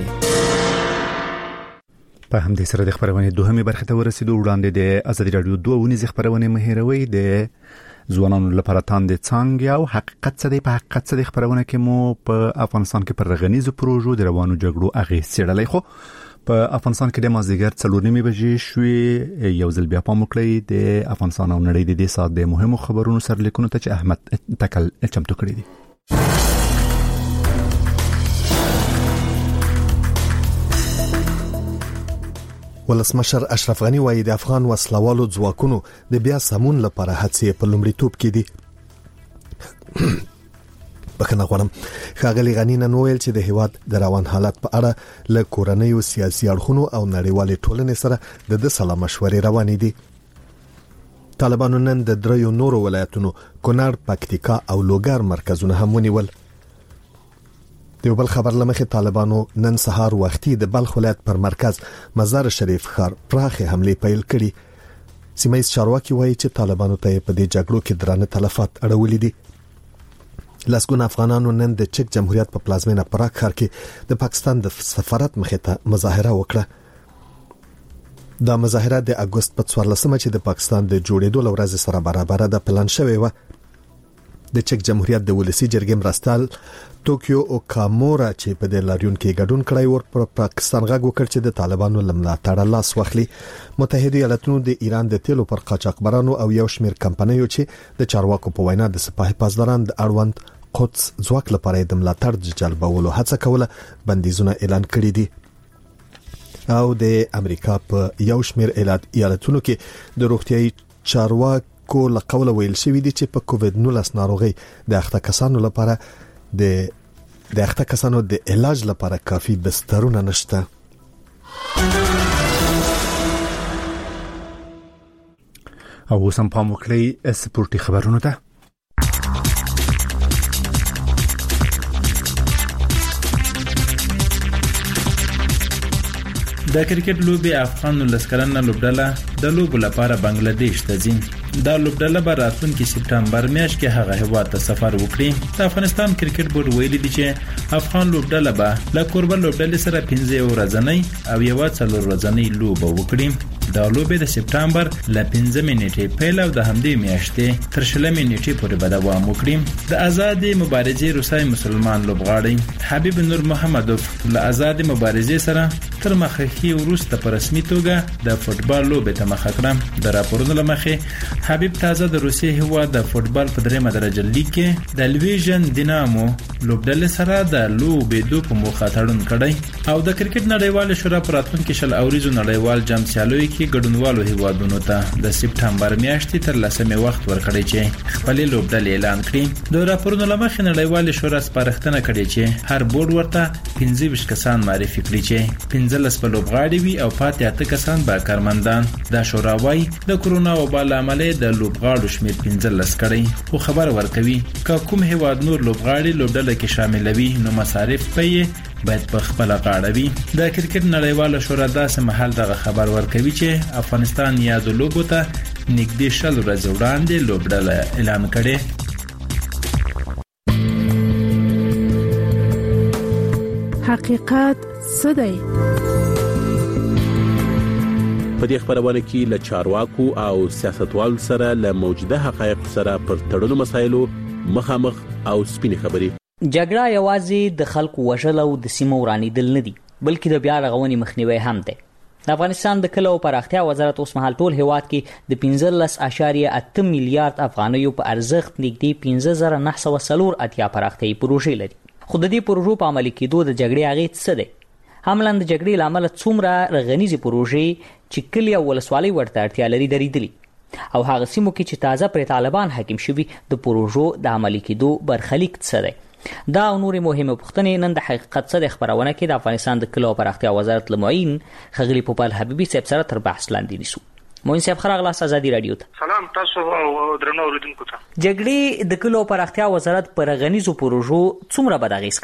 په همدې سره د خبرونې دوهمه برخه ته ورسېدو. وړاندې د ازادي رادیو دوه ونیزه خبرونه مهیروي د ځوانانو لپاره تاند څنګه او حقیقت څه دی. په حقیقت څه دی خبرونه کې مو په افغانستان کې پر غنیزو پروژو د روانو جګړو اغیز څېړلې. خو په افغانستان کې د مازدیګر 4:30 بجې شوې. یو ځل بیا پام وکړئ د افغانستان او نړۍ د دې سات د مهمو خبرونو سرلیکونو ته چې احمد تکل چمتو کړی دی. ولسمشر اشرف غنی وایي د افغان وسلوالو ځواکونو د بیا سمون لپاره هڅې په لومړیتوب کې دي. بخښنه غواړم. ښاغلي غنی نن وویل چې د هیواد د روان حالت په اړه له کورنیو سیاسي اړخونو او نړیوالې ټولنې سره د سلا مشورې روانې دي. طالبانو نن د دریو نورو ولایتونو کونړ، پکتیکا او لوګر مرکزونه هم ونیول. د بل خبر لمخې طالبانو نن سهار وختي د بلخ ولایت پر مرکز مزار شریف ښار پراخه حمله پیل کړي. سیمایي چارواکي وایي چې طالبانو ته په دې جګړو کې درانه تلفات اړولې دي. لسګون افغانانو نن د چک جمهوریت په پلازمینه پراګ ښار کې د پاکستان د سفارت مخې ته مظاهره وکړه. دا مظاهره د اگست په 14مه چې د پاکستان د جوړېدو لورځ سره برابر ده پلان شوی و. د چک جمهوریت د ولسی جرګې مرستال ټوکیو او کامورا چې په د لاریون کې ګډون کړی ور پر پاکستان غږ وکړ چې د طالبانو لملاتړ لاس واخلي. متحده ایالاتونو د ایران د تیلو پر قاچاقبرانو او یو شمېر کمپنیو چې د چارواکو په وینا د سپاه پاسداران د اړوند قدس ځواک لپاره د ملاتړ جلبولو هڅه کوله بندیزونه اعلان کړي دي. او د امریکا په یو شمېر ایالاتونو کې د روغتيایي چارواکو لقوله ویل شوی دی چې په کووډ-19 ناروغي د اخته کسانو لپاره د اخته کسانو د علاج لپاره کافي بسترونه نشته. او سم پام وکړئ سپورتي خبرونه ته. د کرکټ لوبي افغان لسکرنه لوبډله د لوبو لپاره بنگلاديش ته ځي. دا لوبډله به راتلونکي سپټمبر میاشت کې هغه هیواد ته سفر وکړي. د افغانستان کرکټ بورډ ویلي دی چې افغان لوبډله به له کوربه لوبډلې سره 15 ورځې او یو 4 ورځې لوبه وکړي. دا لوبه د سپټمبر ل 15 نیټې پیل او د همدې میاشتې تر 16 نیټې پورې به دوام وکړي. د آزادې مبارزې روسي مسلمان لوبغاړی حبیب نور محمدوف له آزادې مبارزې سره تر مخکې وروسته په رسمي توګه د فوتبال لوبه ته مخ کړه. د راپورونو لمخې حبیب تازه د روسي هیواد د فوتبال په درېمه درجه لیګ کې د لویژن دینامو لوبډلې سره د لوبې دوه په موخه تړون کړی. او د کرکټ نړیوال شورا په راتلونکي شل اوریزو نړیوال جام سیالوي کې ګډونوالو هیوادونو ته د سپټمبر میاشتې تر لسمه وخت ورکړی چې خپل لوبډلې اعلان کړي. د راپورونو لمخې نړیوال شورا سپارښتنه کړې چې هر بورډ ورته 15 کسان معرفي کړي چې 15 په لوبغاړي وي او پاتې 8 کسان به کارمندان. دا شورا وايي د کرونا وبا لامل د لوبغاړو شمېر 15 کړي. خو خبر ورکوي که کوم هیواد نور لوبغاړي لوبډله کې شاملوي نو مصارف پي باید په خپل غاړه وي. د کرکټ نړیواله شورا داسې محل دغه خبر ورکوي چې افغانستان یاد لوبو ته نږدې 10 ورځې وړاندې لوبډله اعلان کړي. حقیقت څه دی؟ په دې خبرونه کې له چارواکو او سیاستوالو سره له موجوده حقایق سره پر تړلو مسایلو مخامخ او سپینې خبرې. جګړه یوازې د خلکو وژل او د سیمو ورانیدل نه دي بلکې د بیا رغونې مخنیوي هم دی. د افغانستان د کلو پراختیا وزارت اوس مهال ټول هیواد کې د 15.8 میلیارډ افغانیو په ارزښت نږدې 15940 پراختیايي پروژې لري. خو د دې پروژو په عملي کېدو د جګړې اغېز څه دی؟ عملاً د جګړې لامل څومره رغنیزي پروژې چې کلی او ولسوالۍ ورته اړتیا لري درېدلي او هغه سیمو کې چې تازه پر طالبان حاکم شوي د پروژو د عملي کېدو برخلیک څه دی؟ دا او نورې مهمه پوښتنې نن د حقیقت څه د خبرونه کې د افغانستان د کلو پراختیا وزارت لمعین خغلی پوپل حبیبي صاحب سره تر بحث لاندې نیسو. موین صاحب خراغلاس ازادي رادیو ته. سلام تاسو او درنو اوریدونکو ته. جګړې د کلو پراختیا وزارت پر غنیزو پروژو څومره بد اغیز کړي؟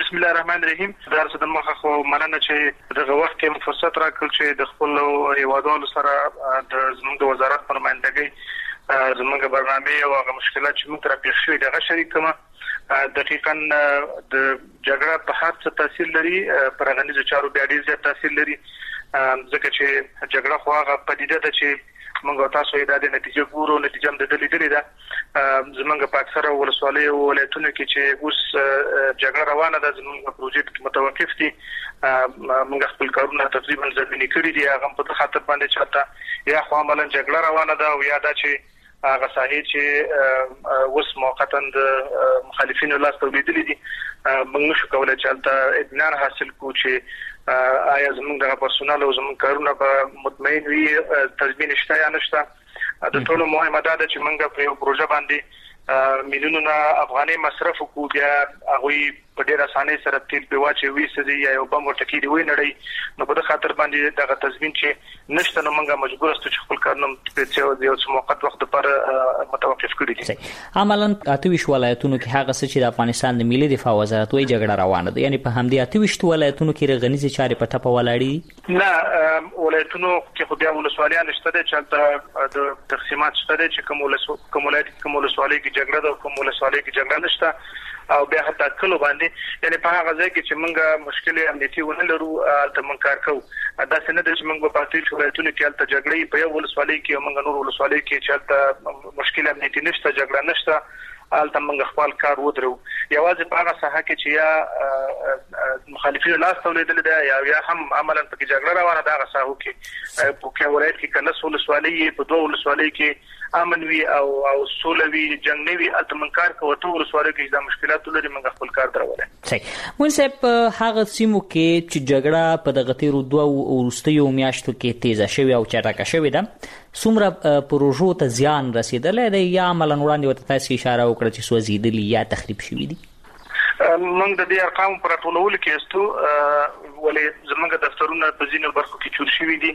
بسم الله الرحمن الرحیم. درس د مخه خو مننه چې دغه وخت کې فرصت راکړل چې د خپل هیوادوالو سره د زموږ د وزارت پرمایندګۍ زموږ برنامه او هغه مشکلات چې موږ تر پیښ شوې دغه شریک کما دقیقاً د جګړه په هر څه تاثیر لري، پر غنیزو چارو بیا ډیر زیات تاثیر لري، ځکه چې جګړه خو هغه پدیده ده چې موږ تاسو یې د نتیجې ګورو، نتیجه هم د لیدلې ده. زمونږ په اکثره ولسوالۍ او ولایتونو کې چې اوس جګړه روانه ده، زموږ پروژې متوقف دي، موږ خپل کارونه تقریبا ځنډ کړي دي، هغه په خاطر باندې چاته یا خو عملاً جګړه روانه ده او یا دا چې هغه صحیح چې اوس موقتا د مخالفینو لاس ته لیدلې دي، موږ نشو کولای چې البته اطمینان حاصل کړو چې آیا زموږ د پرسونل او زموږ کارونه په مطمئن وي، تضمین شته یا نشته. د ټولو مهمه ده چې موږ په یو پروژه باندې میلیونونه افغاني مصرف وکړو، بیا هغه په ډیر اسانه سره تیل په واچي وېسدي یا یو بم ورټکی دی وې نړۍ، نو په دغه خاطر باندې دغه تضمین چې نشته، نو موږ مجبور استو چې خپل کارونه په یو څه موقت وخت لپاره متوقف کړی دي. عملاً 28 ولایتونو کې هغه څه چې د افغانستان د ملي دفاع وزارت وایي جګړه روانه ده، یعنی په همدې 28 ولایتونو کې رغنیزي چارې په ټپه ولاړې؟ نه، ولایتونو کې خو بیا ولسوالۍ نشته ده چې د تقسیمات شته ده چې کوم ولسوالۍ کې جګړه ده او کوم ولسوالۍ کې جګړه نشته، او بیا حتی کلو باندې یعنی په هغه ځای کې چې موږ مشکل امنیتي ونه لرو البته موږ کار کوو. دا څنګه د چې موږ په پاتې ولایتونو کې البته جګړې په یو ولسوالۍ کې او موږ نور ولسوالۍ کې چې البته مشکل امنیتي نشته، جګړه نشته، البته موږ خپل کار ودرو. یوازې په هغه ساحه کې چې یا مخالفینو لاس ته لیدل ده یا هم عملاً په جګړه روانه ده، هغه ساحو کې په کې ولایت کې کله ولسوالۍ په دوه ولسوالۍ کې امن وی او سولوي جنگ نه وی، البته موږ کار کوو. ټول ولسوالۍ کې د مشکلات لري، موږ خپل کار درولای. صحیح. مون صاحب هغه سیمو کې چې جګړه په دغه تیرو دوه ورستیو میاشتو کې تیزه شوې او چټکه شوې ده، څومره پروژو ته زیان رسیدلی دی یا عملاً وړاندې ورته تاسو اشاره وکړه چې سوځېدلي یا تخریب شوي دي؟ موږ د دې ارقام پر ټولولو کې استو ولې زمونږ دفترونه په ځینو برخو کې چور شوي دي.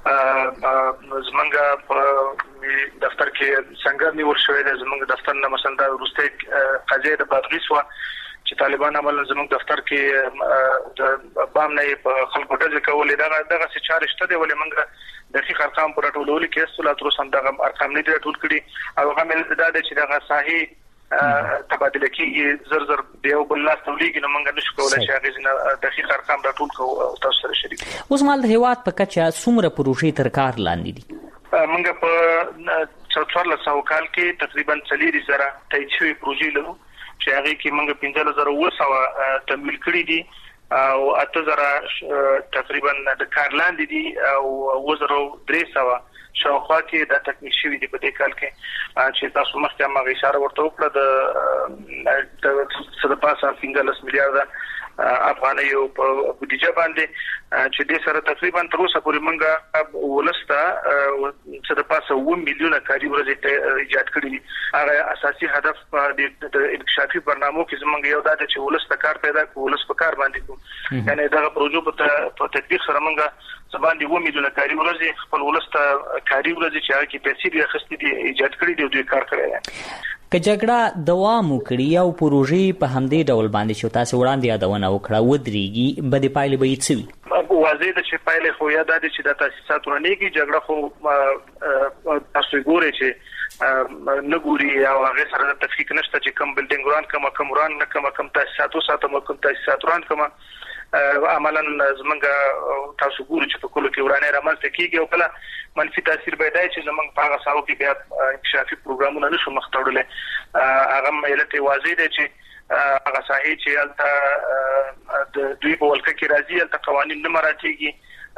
زمونږ په دفتر کې څنګه نیول شوی دی، زمونږ دفتر نه مثلا د روسته قضیه د بادغیس و چې طالبان عملاً زمونږ دفتر کې د بام نه په خلکو ډزې کولې، دغه څه چارې شته دي، ولې موږ دقیق ارقام پر ټولولو کې استو لا تر اوسه دغه ارقام نه دي ټول کړي، او هغه مل دا چې دغه صحیح تبادله کیږي زر زر دیو بل لاس تولیږي، نو موږ نشو کولای چې هغه نه دقیق ارقام راټول کوو او تاسو سره شریک. اوس مال د هیواد په کچه څومره پروژې تر کار لاندې دي؟ موږ په 1400 کال کې تقریبا 4000 تایید شوی پروژې لرو چې هغه کې موږ 15000 تمویل کړی دي او 8000 تقریبا د کار لاندې دي او 2300 شاوخوا کې د تکمیل شوی دی په دې کال کې چې تاسو مخکې هم اشاره ورته وکړه د صدپاسه 15 میلیارډ افغانۍ په بودیجه باندې چې د سره تقریبا تر اوسه پورې موږ ولسته صدپاسه 1 میلیونه کاري ورځې ایجاد کړي دي. هغه اساسي هدف د انکشافي برنامو کې زموږ یو دا چې ولسته کار پیدا کړو، ولس په کار باندې کوو، یعنی دا پروژه په تطبیق سره موږ سباندې 2 میلیونه کاري ورځې خپل ولسته کاري ورځې چې هغه کې پیسې دی اخستې دي ایجاد کړي دي او دوی کار کوي. که جګړه دوام وکړي او پروژې په همدې ډول باندې چې تاسو وړاندې یادونه وکړه ودرېږي، به د پایلې به څه وي؟ واضح ده چې پایلې خو یا د چې د تاسیسات ورنېږي، جګړه خو تاسو ګورئ چې نه ګوري او هغه سره د تفکیک نشته چې کوم بلډینګ وران کوم وران نه کوم تاسیسات وساتم کوم تاسیسات وران کوم. عملاً زمونږ تاسو ګورئ چې په کلو کې ورانه رامنځته کیږي او کله منفي تاثیر پیدا چې زمونږ په هغه ساحو کې بیا انکشافي پروګرامونه نشو مخ ته وړلای. هغه ملت واضح دی چې هغه صحیح چې البته د دوی په ولکه کې راځي، البته قوانين نه مراعاتيږي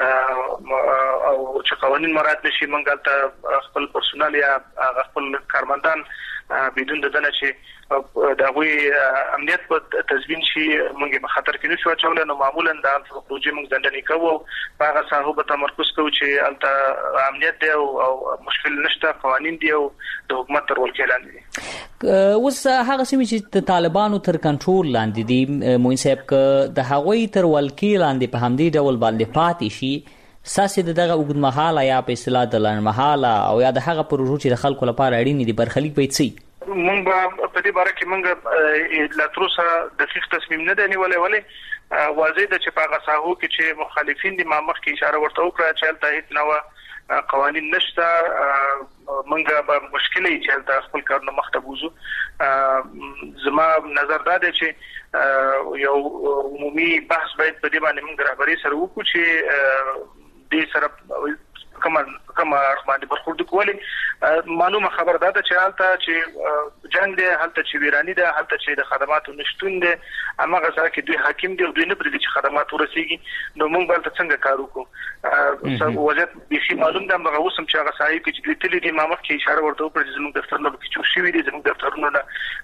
او چې قوانين مراعات نشي، موږ البته خپل پرسونل یا خپل کارمندان بدون د دنه چې دا وی امنیت په تضمین شي موږ په خطر کې نشو اچولای، نو معمولا دا پروژې موږ ځنډنې کوو، په هغه ساحو به تمرکز کوو چې البته امنیت دی او مشکل نشته، قوانين دی او د حکومت تر ولکې لاندې دي. اوس هغه سیمې چې د طالبانو تر کنټرول لاندې دي، موین صاحب که د هغوی تر ولکې لاندې په همدې ډول باندې پاتې شي، ساسې دغه اوږدمهاله یا په اصطلاح د لنډمهاله او یا د هغه پروژو چې د خلکو لپاره اړین دي برخلیک به څه؟ مونږ په دې باره کې مونږ لا تر اوسه دقیق تصمیم نه دی نیولې ولې واضح ده چې په هغه ساحو کې چې مخالفین دي ما مخکې اشاره ورته وکړه چې هلته هیڅ نوع قوانین نشته مونږ به مشکل یې چې هلته خپل کارونه مخته بوزو زما نظر دا دی چې یو عمومي بحث باید په دې باندې مونږ رهبري سره وکړو چې دې سره کوم باندې برخورد کولې معلومه خبر ده چې حالت چې جنگ دی حالت چې ویرانی ده حالت چې د خدماتو نشټون دي هغه ځکه چې دوی حاکم دي او دوی نه پرې چې خدمات ورسیږي نو موږ بل څنګه کار وکړو وضعیت به معلوم ده هغه اوسم چې هغه صاحب چې دوی تللی دي ما مخکې اشاره ورته وکړه چې زموږ دفترونه کې چې شوی دي زموږ دفترونه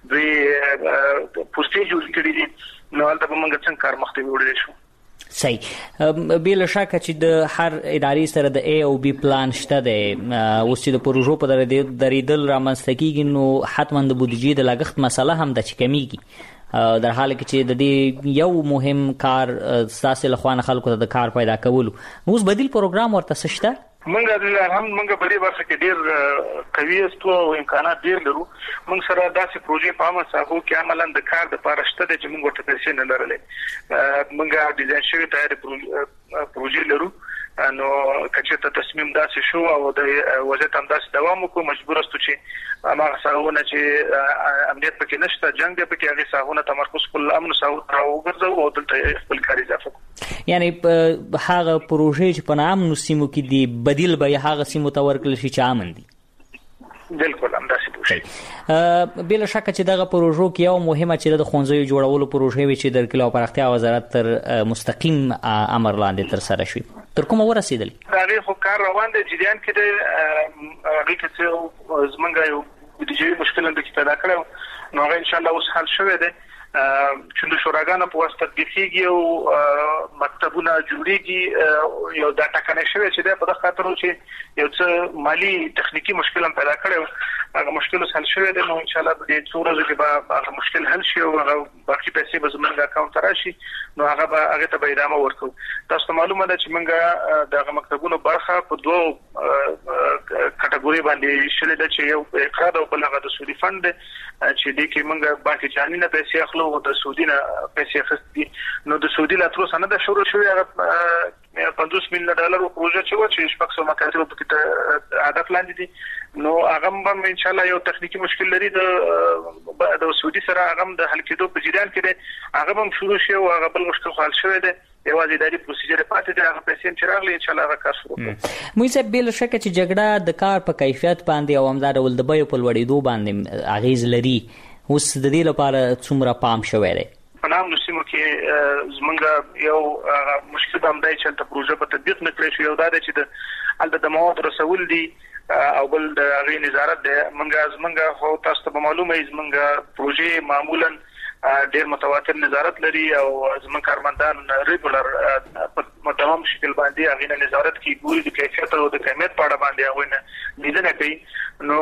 دوی پوسټیج جوړ کړی دي نو هلته به موږ څنګه کار مخته وړل شو صحیح بل شک چې د هر ادارې سره د A او B پلان شته دی اوس چې د پروژو په درېدل رامنځته کیږي نو حتما د بودیجې د لګښت مسله هم د چکمیږي در حال کې چې د دې یو مهم کار ساسي لخوانه خلکو ته د کار پیدا کولو اوس بدیل پروګرام ورته شته مونږ هم په دې برخه کې ډېر قوي استو او امکانات ډېر لرو مونږ سره داسې پروژې په عامه ساحو کې عملاً د کار د پاره شته چې مونږ ورته پیسې نه لرلې مونږه ډیزاین شوی تیار پروژې لرو نو کچته تصمیم داسې شو او د وضعیت هم داسې دوام وکړو مجبور استو چې هغه ساحونه چې امنیت پکې نشته جنگ دی پکې هغه ساحونه تمرکز کول امن ساحو راوګرځو او دلته خپل کار اضافه یعنی هغه پروژې چې په نام نو سیمو کې دی بدیل به هغه سیمو ته ورکړل شي چې امن دي بالکل هم داسې پوښي بل شک چې دغه پروژو کې یو مهمه چې د خونځو جوړولو پروژې وي چې د کلي او پراختیا وزارت تر مستقیم امر لاندې تر سره شوی تر کومه ورسېدل دا خو کار روان دی جریان کې د هغه کې زمونږ یو بودیجې مشکل هم د پیدا کړو نو هغه ان شاء الله اوس حل شوی دی چې د شوراګانو په واسطه تدقیقي او مکتبونه جوړیږي یو دا ټاکنه شوی چې د په خاطر چې یو څه مالی تخنیکی مشکل هم پیدا کړو هغه مشکل حل شوی دی نو ان شاء الله د دې څو ورځې کې به هغه مشکل حل شي او هغه باقي پیسې به زموږ اکاونټ راشي نو هغه ته به ادامه ورکړو تاسو معلومه ده چې موږ د مکتبونو برخه په دوه کټګوري باندې شلې ده چې یو اقراض او بل هغه د سودي فند چې دې کې موږ باقي جاني نه پیسې اخلو او د سعودي نه پیسې اخستي نو د سعودي لا تر اوسه نه د شروع شوی هغه $50 میلیون پروژه چې شپږ سو مکاتب په کې هدف لاندې دي نو هغه هم ان شاء الله یو تخنیکی مشکل لري د سعودي سره هغه د حل کېدو په جریان کې دی هغه هم شروع شي او هغه بل مشکل حل شوی دی یوازې اداري پروسیجر پاتې دی هغه پیسې چې راغلي ان شاء الله هغه کار شروع کړو موږ بل شک چې جګړه د کار په کیفیت باندې او همدار ول د بیو په لوړېدو باندې اغیز لري اوس د دې لپاره څومره پام شوی دی په نام نسیمو کې زمونږ یو مشکل هم دی چې د پروژه په تطبیق نه کړی شو یو دا چې د مواد رسول دي او بل د غي نظارت دی زمونږ خو تاسو ته معلومه ای زمونږ پروژه معمولا ډیر متواتر نظارت لري او زمونږ کارمندان ریګولر په مداوم شکل باندې هغه نظارت کوي ګوري د کیفیت او د کمیت په اړه باندې هغه لیدنه کوي نو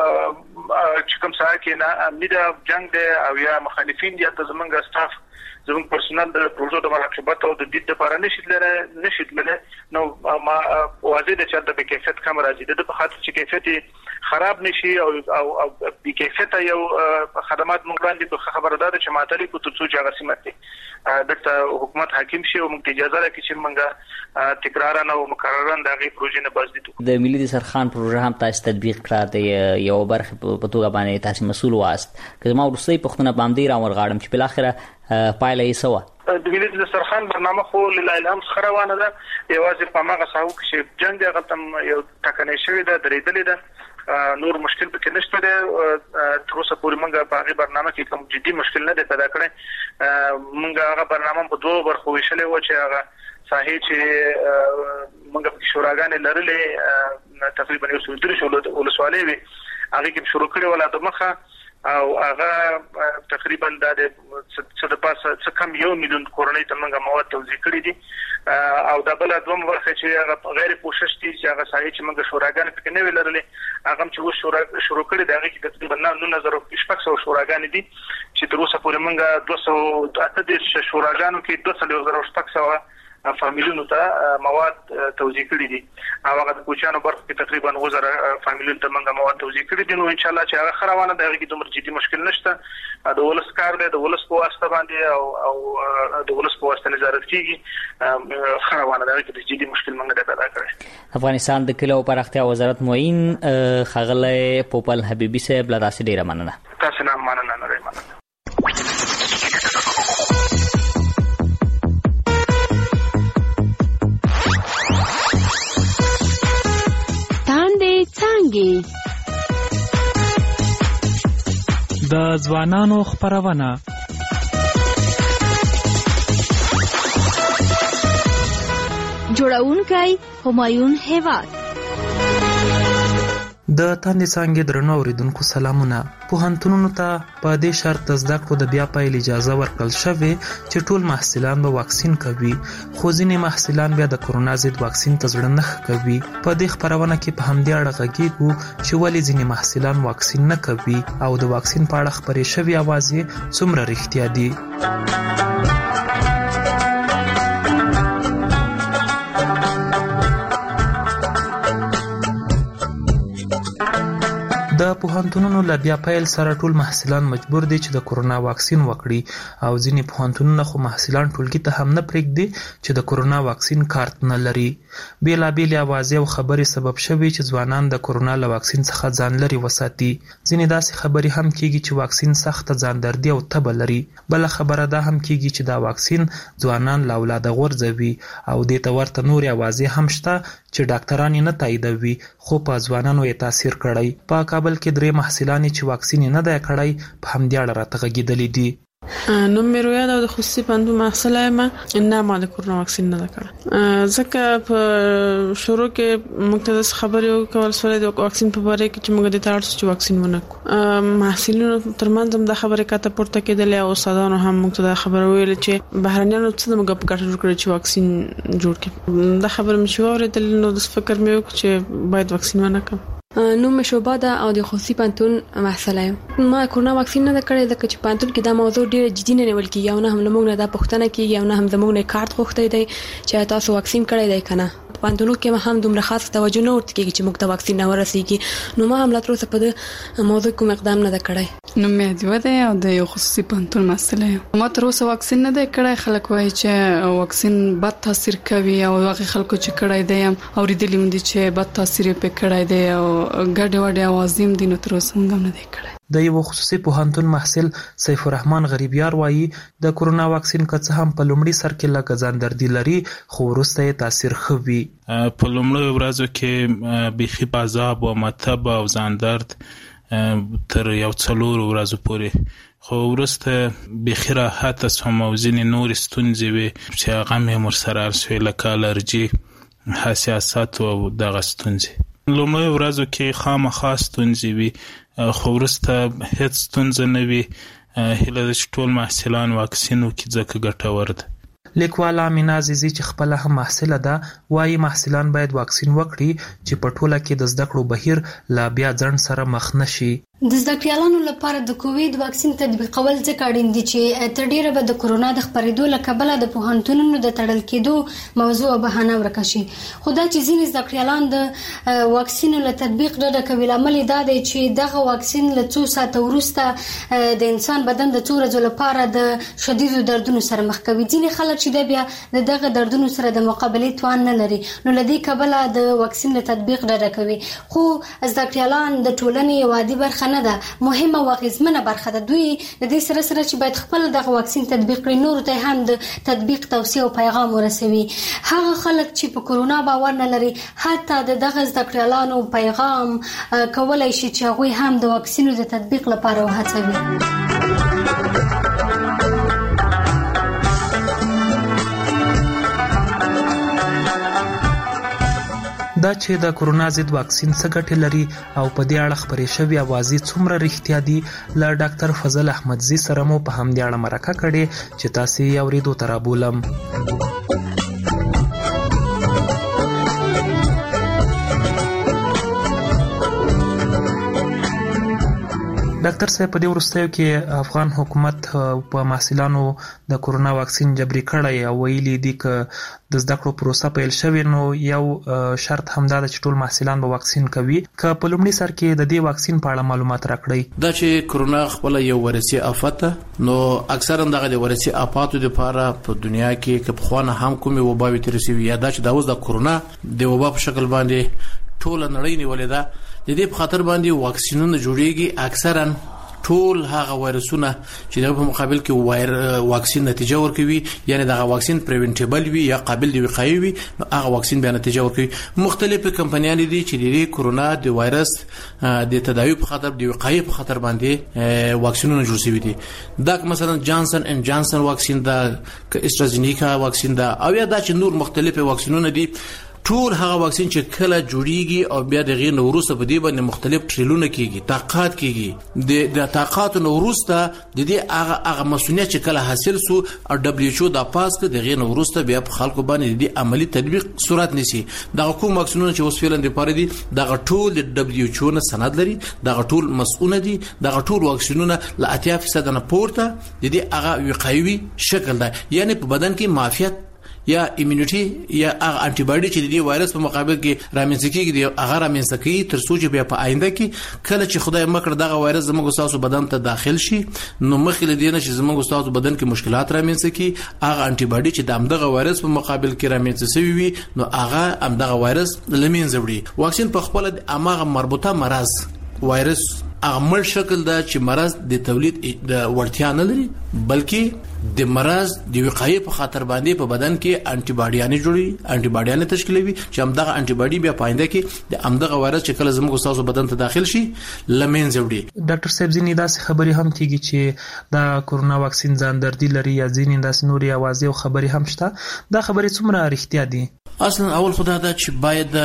چې کوم څه کې نه امنیت جنگ دی او یا مخالفین دي ته زمونږ سټاف زموږ پرسونل د پروژو د مراقبت او د دید لپاره نشیدله نو ما واضح ده چې د کیفیت کم راځي د په خاطر چې کیفیت خراب نشي او د کیفیت یو خدمات موږ باندې خبردار چې ماتلي کو تر څو چې هغه سمته د حکومت حاکم شي او موږ اجازه راکړي چې موږ تکرارا او مکررا د غي پروژې نه باز دي د ملي دسترخوان پروژه هم تاسو تطبیق کړه د یو برخه په توګه باندې تاسو مسؤل واست که ما ورسې پښتنه باندې را ورغاړم چې بل اخره پایله یې سوا د ملي دسترخوان برنامه خو له الهام خروانه ده یوازې په ماغه ساحو کې جنگ هغه تم یو ټکنې شوی ده درېدلې ده نور مشکل پکې نشته ده تر اوسه پورې موږ په هغه برنامه کې کوم جدي مشکل نه ده پیدا کړی موږ هغه برنامه په دوه برخو ویشلې و چې هغه صحیح چې موږ په شوراګانې لرلې تقریبا 130 ولسوالۍ وي هغه کې شروع کړي ولا د مخه او هغه تقریبا د څه د پاسه څه کم 1 میلیون کورنۍ ته موږ مواد توزیع کړي دي او د بل دوم ورخه چې هغه غیر کوشش دي چې هغه صحیح چې موږ شوراګان پکې نه ولرلې هغه چې و شروع کړي دغه کې تقریبا 9000 شوراګان دي چې تر اوسه پورې موږ 280 شوراګانو کې 2000 فامیلونو ته مواد توزیع کړي دي او هغه د کوچانو برخه کې تقریبا 2000 فامیلونو ته موږ مواد توزیع کړي دي. نو ان شاء الله چې هغه خروانه دغه کې دومره جدي مشکل نشته. د ولس کار دی، د ولس په واسطه باندې او د ولس په واسطه نظارت کیږي. خروانه دغه کې جدي مشکل موږ نه پیدا کړی. افغانستان د کلو پراختیا وزارت معین خغله پوپل حبیبی صاحب له تاسو ډیره مننه. تاسو نه مننه نه مننه. د ځوانانو خبرونه جوړونکی همایون هیواد. د تاندې څانګې درنو اوریدونکو سلامونه. پوهنتونونو ته په دې شرط د زده کړو د بیا پیل اجازه ورکړل شوې چې ټول محصلان به واکسین کوي، خو ځینې محصلان بیا د کورونا ضد واکسین ته زړه نه کوي. په دې خبرونه کې په همدې اړه غږیږو چې ولې ځینې محصلان واکسین نه کوي او د واکسین په اړه خبرې شوې اوازې څومره رښتیا دي. د پوهنتونونو له بیا پیل سره ټول محصلان مجبور دي چې د کورونا واکسین وکړي او ځینې پوهنتونونه خو محصلان ټولګي ته هم نه پرېږدي چې د کورونا واکسین کارت نه لري. بېلابېلې اوازې او خبرې سبب شوي چې ځوانان د کورونا له واکسین څخه ځان لرې وساتي. ځینې داسې خبرې هم کېږي چې واکسین سخته ځاندردي او تبه لري. بله خبره دا هم کېږي چې دا واکسین ځوانان له اولاده غورځوي او دې ته ورته نورې اوازې هم شته چې ډاکټران یې نه تاییدوي خو په ځوانانو یې تاثیر کړی. په کابل کې 3 محصلان چې واکسین نه دی کړی په همدې اړه راته غږېدلي دي. نوم مې رویا ده او د خصوصي پوهنتون محصله یم. نه ما د کورونا واکسین نه کړ ځکه په شروع کې مقتدس خبرې وکول سره د واکسین په اړه کې چې موږ د تاړو چې واکسین ونه کو. محصلینو ترمنځ هم د خبرې کاته پورته کېدل او استادانو هم موږ ته خبر ویل چې بهرنیانو څه موږ په ګټه جوړ کړی چې واکسین جوړ کړي. دا خبره مې شو اورېدل نو د فکر مې وکړ چې باید واکسین ونه کړم. نوم شوبا ده او د خصوصي پوهنتون محصله یم. ما کورونا واکسین نه کړی ځکه چې پوهنتون کې دا موضوع ډیره جدي نه نیول کیږي او نه هم موږ نه دا پوښتنه کیږي او نه هم زموږ نه کارت غوښتي دی چې تاسو واکسین کړی دی کنه. پوهنتونو کې هم دومره خاص توجه نه ورته کیږي چې موږ ته واکسین نه ورسیږي. نو ما هم لا تر اوسه په دې موضوع کوم اقدام نه کړی. نوم مې دیو ده او د یو خصوصي پوهنتون محصله یم. ما تر اوسه واکسین نه کړی. خلک وایي چې واکسین بد تاثیر کوي او هغه خلکو چې کړی دی او ریدلې مونږ چې بد تاثیر په کړی دی او ګډ وډ اوازیم دي نو تر اوسه موږ نه دی کړی. د یو خصوصي پوهنتون محصل سیف الرحمن غریبیار وایي د کورونا واکسین که څه هم په لومړي سر کې لږ ځاندردي لري خو وروسته یې تاثیر ښه وي. په لومړیو ورځو کې بیخي په عذاب او متب او ځاندرد تر یو 4 ورځو پورې خو وروسته بیخي راحته سوم او ځینې نورې ستونزې وې چې هغه مې ورسره شوې لکه الرجي، حساسیت او دغه ستونزې. لومړیو ورځو کې خامخا ستونزې وي خو وروسته هیڅ ستونزه نه وي. هیله ده چې ټول محصلان واکسین وکړي ځکه ګټور ده. لیکواله امینا عزیزي چې خپله هم محصله ده وایي محصلان باید واکسین وکړي چې په ټوله کې د زده کړو بهیر لا بیا ځنډ سره مخ نشي. د زده کړیالانو لپاره د کووید واکسین تطبیقول ځکه اړین دي چې تر ډیره به د کورونا د خپرېدو له کبله د پوهنتونونو د تړل کېدو موضوع او بهانه ورکه شي. خو دا چې ځینې زده کړیالان د واکسین له تطبیق ډډه کوي لامل دا دی چې دغه واکسین له څو ساعته وروسته د انسان بدن د څو ورځو لپاره د شدیدو دردونو سره مخ کوي. ځینې خلک چې بیا د دغه دردونو سره د مقابلې توان نه لري نو له دې کبله د واکسین له تطبیق ډډه کوي. خو زده کړیالان د ټولنې یو عادي برخه نه ده، مهمه او اغیزمنه برخه ده. دوی د دې سره سره چې باید خپل دغه واکسین تطبیق کړي نور ته هم د تطبیق توصیه او پیغام ورسوي. هغه خلک چې په کورونا باور نه لري حتی د دغه زده کړیالانو پیغام کولای شي چې هغوی هم د واکسینو د تطبیق لپاره وهڅوي. دا چې د کورونا ضد واکسین څه ګټې لري او په دې اړه خبرې شوې اوازې څومره رښتیا دي له ډاکټر فضل احمدزي سره مو په همدې اړه مرکه کړې چې تاسې یې اورېدو ته رابولم. ډاکټر صاحب په دې وروستیو کې افغان حکومت په محصلانو د کورونا واکسین جبري کړی او ویلي دي چې د زده کړو پروسه پیل شوې نو یو شرط همدا ده چې ټول محصلان به واکسین کوي که په لومړي سر کې د دې واکسین په اړه معلومات راکړئ. دا چې کورونا خپل یو ورثي آفت نو اکثرا دغه د ورثي آفاتو لپاره په دنیا کې که په خوانه هم کومه وباوي ترسي یا دا چې دا اوس د کورونا د وبا په شکل باندې ټول نړۍ نیولې ده د دې په خاطر باندې واکسینونه جوړیږي اکثرا ټول هغه وایرسونه چې د په مقابل کې واکسین نتیجه ورکوي یعنی دغه واکسین پریونټیبل وي یا قابل دی وقایوي وي نو هغه واکسین به نتیجه ورکوي. مختلفه کمپنیان دي چې د کورونا د وایرس د تداوی په خاطر د وقایې په خاطر باندې واکسینونه جوړ شوي دي. دا مثلا جانسن اند جانسن واکسین دا استرازینیکا واکسین دا او یا دا چې نور مختلفه واکسینونه دي ټول هغه واکسین چې کله جوړیږي او بیا دغه نوروسته په دې باندې مختلف ټریلونه کیږي طاقت کیږي د طاقت نوروسته د دې هغه مسؤلیت چې کله حاصل سو او دبليو ایچ او د پاس کې دغه نوروسته بیا په خلکو باندې د عملی تطبیق صورت نیسي. دغه کوم واکسینونه چې اوس فعلا د پاره دي دغه ټول د دبليو ایچ او نه سند لري دغه ټول مسؤل دي دغه ټول واکسینونه ل 80% نه پورته د دې هغه وقایوي شکل ده یعنی په بدن کې معافیت یا ایمونټي یا هغه انټي باډي چې د دې وایرس په مقابل کې رامنځته کیږي د هغه رامنځته کوي تر څو چې بیا په آینده کې کله چې خدای مکر دغه وایرس زموږ تاسو بدن ته داخل شي نو مخکې دې نه چې زموږ تاسو بدن کې مشکلات رامنځته کی هغه انټي باډي چې د همدغه وایرس په مقابل کې رامنځته شوی وي نو هغه همدغه وایرس لمنځه وړي. واکسین په خپل هغه مربوطه مرض وایرس عمل شکل دا چې مرض د تولید د وړتیا نه لري بلکې د مرض د وقایې په خاطر باندې په بدن کې انټي باډیانه جوړي انټي باډیانه تشکیلوي چې همدغه انټي باډي بیا پاینده کې د همدغه وایرس چې کله زموږ تاسو بدن ته داخل شي لمنځه وړي. ډاکټر صاحب ځینې داسې خبرې هم کیږي چې دا کورونا واکسین ځان دردي لري یا ځینې داسې نورې اوازې او خبرې هم شته. دا خبرې څومره رښتیا دي؟ اصلا اول خدای دا چې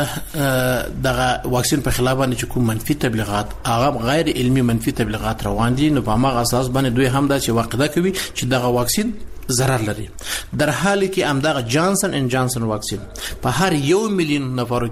باید دغه واکسین په خلاف باندې چې کوم منفي تبلیغات هغه غیر علمي منفي تبلیغات روان دي نو په هغه اساس باندې دوی هم دا چې واقعده کوي چې دغه واکسین ضرر لري. در حالی کې همدغه جانسن اند جانسن واکسین په هر 1 میلیون نفرو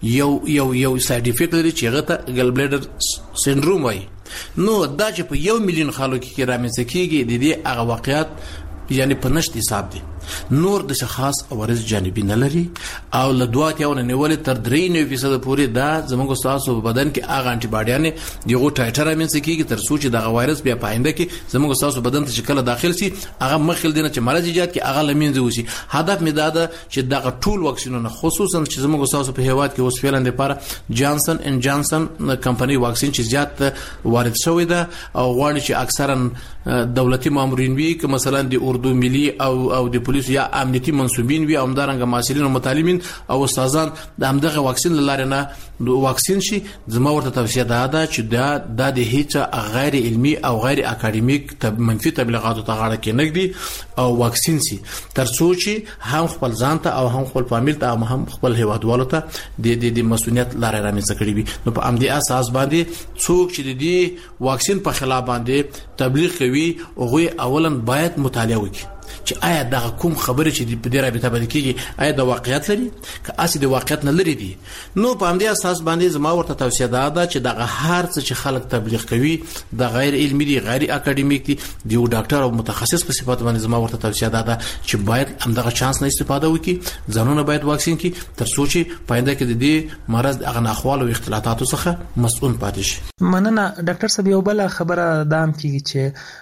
کې یو ساید افیکټ لري چې هغه ته ګل بلیډر سندروم وایي. نو دا چې په 1 میلیون خلکو کې رامنځته کیږي د دې هغه واقعیت یعنی په نشت حساب دي نور د خاص عوارض جانبي نه لري او له دوات یو نه نیولې تر 3% پورې دا زموږ تاسو په بدن کې هغه انټي باډیانه دیغه ټایټر امنځ کیږي تر څو چې دغه وایرس بیا پاینده کې زموږ تاسو بدن ته شکل داخل شي هغه مخکې دینه چې مرض ایجاد کې هغه لمنځه وسی. هدف می دا ده چې دغه ټول واکسینونه خصوصا چې زموږ تاسو په هیواد کې اوس فعلا لپاره جانسن اند جانسن کمپنی واکسین چې زیات وارد شوی ده او غواړي چې اکثرا دولتي مامورین وي که مثلا د اردو ملي او د پولیس یا امنیتي منسوبین وي او همدارنګه مسؤلین او متعلمین او استادان د همدغه واکسین لاره نه واکسین شي. زما ورته توصیه ده چې دا د هیڅ غیر علمي او غیر اکاډمیک منفي تبلیغاتو ته غاړه کې نګدي او واکسین شي تر څو چې هم خپل ځان ته او هم خپل فامیل ته او هم خپل هیوادوالو ته د مسؤلیت لاره رامنځته کړي وي. نو په امدي اساس باندې څوک چې د دې واکسین په خلاف باندې تبلیغ کوي هغه اولا باید مطالعه وکړي چې آیا دا کوم خبره چې په دې رابطه باندې کیږي آیا د واقعیت لري که اصلي د واقعیت نه لري دي. نو په همدې اساس باندې زما ورته توصیه ده چې دغه هر څه چې خلک تبلیغ کوي د غیر علمي دي غیر اکاډمیک دي د یو ډاکټر او متخصص په صفات باندې زما ورته توصیه ده چې باید همدغه چانس نه استفاده وکړي ځانونه باید واکسین کړي تر څو چې پاینده کې د دې مرض هغه ناخوال او اختلاطاتو څخه مسؤل پاتې شي. مننه ډاکټر صاحب. یو بل خبره دا هم کیږي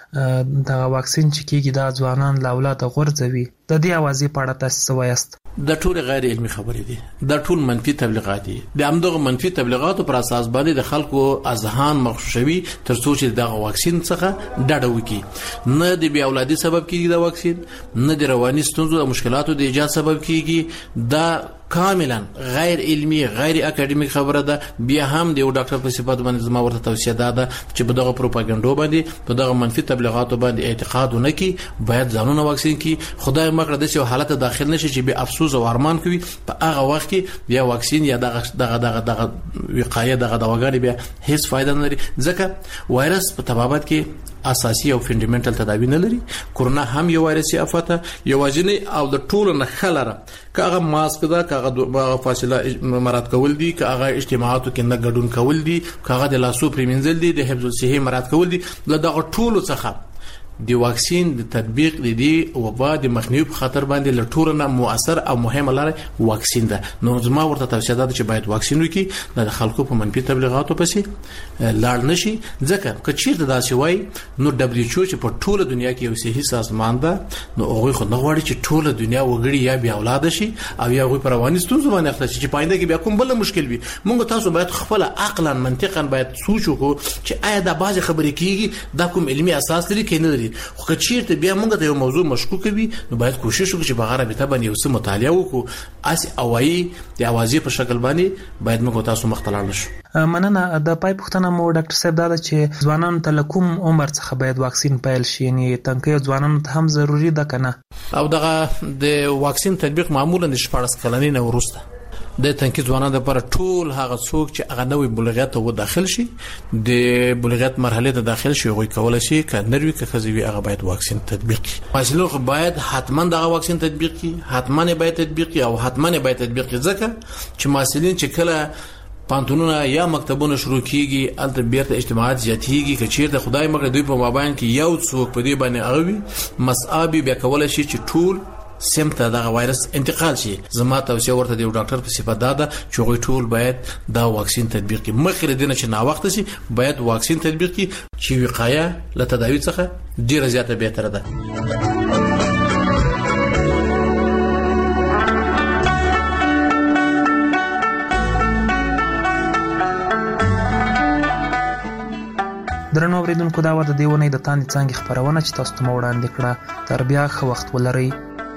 چې دا واکسین چې کیږي دا ځوانان لا اولاد غورځوي د دې اوازې په اړه تاسو څه وایاست؟ د ټول غیر علمي خبرې دي د ټول منفي تبلیغات دي د همدغه منفي تبلیغاتو پر اساس باندې د خلکو اذهان مغشوشوي تر څو چې دغه واکسین څخه ډډه وکړي. نه د بیا اولادي سبب کیږي د واکسین نه د رواني ستونزو او مشکلاتو د ایجاد سبب کیږي. دا کاملا غیر علمي غیر اکاډمیک خبره ده. بیا هم د یو ډاکټر په صفات باندې زما ورته توصیه ده چې په دغه پروپاګاندا باندې په دغه منفي تبلیغاتو باندې اعتقاد ونه کی باید ځانونه واکسین کی. خدای مکر د څه حالت داخل نشي چې به افسوس او ارمان کوي په هغه وخت کې بیا واکسین یا دغه وقایه دغه دواګانې بیا هیڅ فائدہ نه لري ځکه وایرس په طبابت کې اساسي او فندامنټل تداوی نه لري. کورونا هم یو وایرسي افته یوازینی او د ټولو نه خلره کاغه ماسک دا کاغه فاصله مراد کول دي کاغه اجتماعاتو کې نه ګډون کول دي کاغه د لاسو پریمنځل دي د حفظ الصحه مراد کول دي لدغه ټولو څخه د واکسین د تطبیق لدی وبا د مخنیوي په خاطر باندې لټورنه مؤثر او مهمه لاره واکسین ده. نو زما ورته توصیه ده چې باید واکسین وکړي د خلکو په منفي تبلیغاتو پسې لاړ نشي ځکه کچیر د داسې وای نو WHO چې په ټوله دنیا کې یو صحي سازمان ده نو هغه خو نه غواړي چې ټوله دنیا وګړي یا بیا اولاد شي او یا غوي پرواني ستونزې باندې اخته چې پاینده کې بیا کوم بل مشکل وي. موږ تاسو باید خپل عقلا منطقا باید سوچ وکړو چې آیا دا بعض خبرې کیږي دا کوم علمي اساس لري کې نه لري. خو کچیرته بیا موږ د یو موضوع مشکوک وي نو باید کوشش وکړو چې بغیر به تبن یو څه مطالعه وکړو اس اوایي د اوازې په شکل باندې باید موږ تاسو مختلال شو. مننه. د پای پختنه مو ډاکټر صاحب دا چې ځوانانو ته کوم عمر څخه باید واکسین پیل شي یعنی تنکي ځوانانو ته هم ضروری ده کنه او دغه د واکسین تطبیق معمولا د 14 کلنۍ نه ورسته د تنکي ځوانانو لپاره ټول هغه څوک چې هغه نوې بلوغیت ته داخل شي د بلوغیت مرحله ته داخل شي غوي کول شي کنروي که خزوي هغه باید واکسین تطبیق کړي. مسلوق باید حتما دغه واکسین تطبیق کړي حتما باید تطبیق کړي او حتما باید تطبیق کړي ځکه چې مسلین چې کله پانتونونه یا مکتبونه شروع کیږي الته بیرته اجتماعات زیاتېږي چې چیرته خدای مګر دوی په مابین کې یو څوک په دې باندې اغوي مصابي بیا کول شي چې ټول سمته دغه وایرس انتقال شي. زما توصیه ورته دی ډاکټر په صفه ده چې غوي ټول باید دا واکسین تطبیق کړي مخکې دینه چې نا وخت شي باید واکسین تطبیق کړي چې وقایه له تداوی څخه ډیره زیاته بهتره ده. درنو اوریدونکو دا و د دیونې د تاندې څنګه خبرونه چې تاسو ته وړاندې کړه تر بیا خو وخت ولرئ.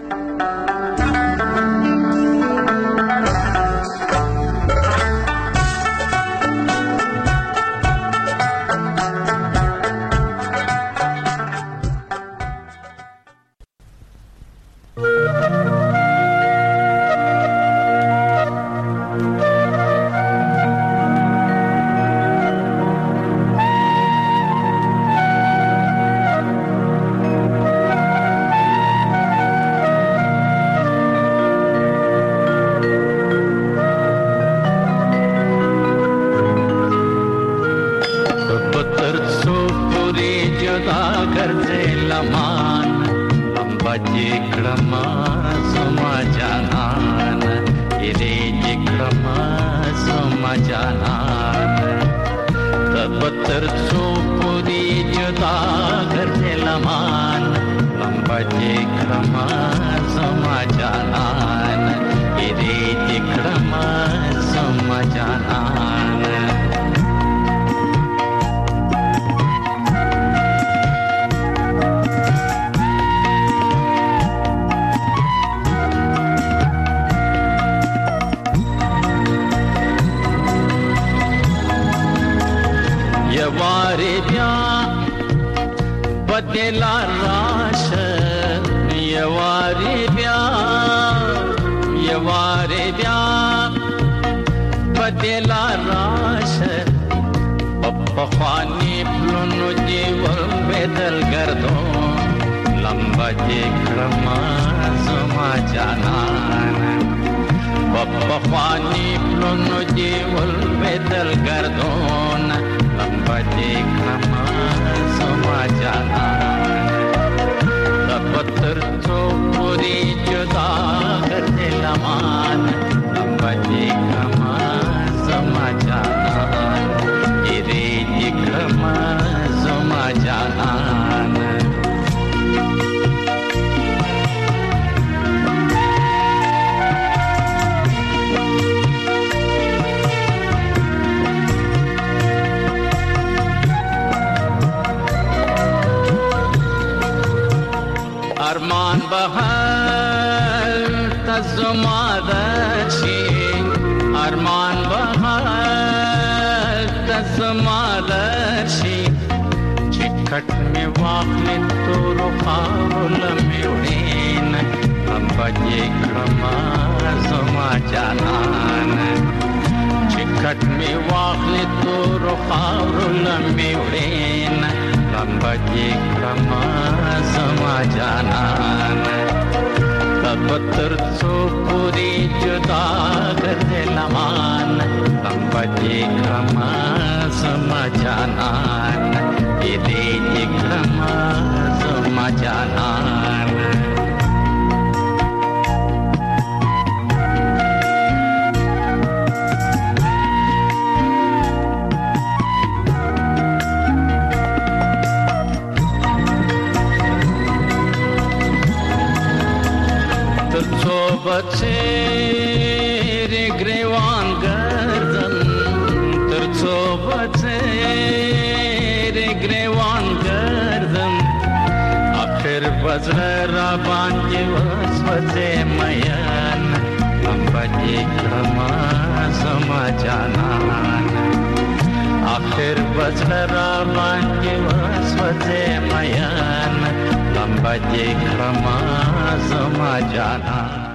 ارمان بهر تزمادشي ارمان بهر تزمادشي چکټ می واخلې تور خاول می وړین ام بجې کړما زما جانان چکټ می واخلې تور خاول می وړین لمبجی کرما زما جانان تبتر سو پوری جدا کرده لمان لمبجی کرما زما جانان ایدی کرما زما جانان بچیر گریوان گردم ترچو بچیر گریوان گردم آخر بزر را بانجی وسوسه میان لمبجی کرما زما جانان آخر بزر را بانجی وسوسه میان لمبجی کرما زما جانان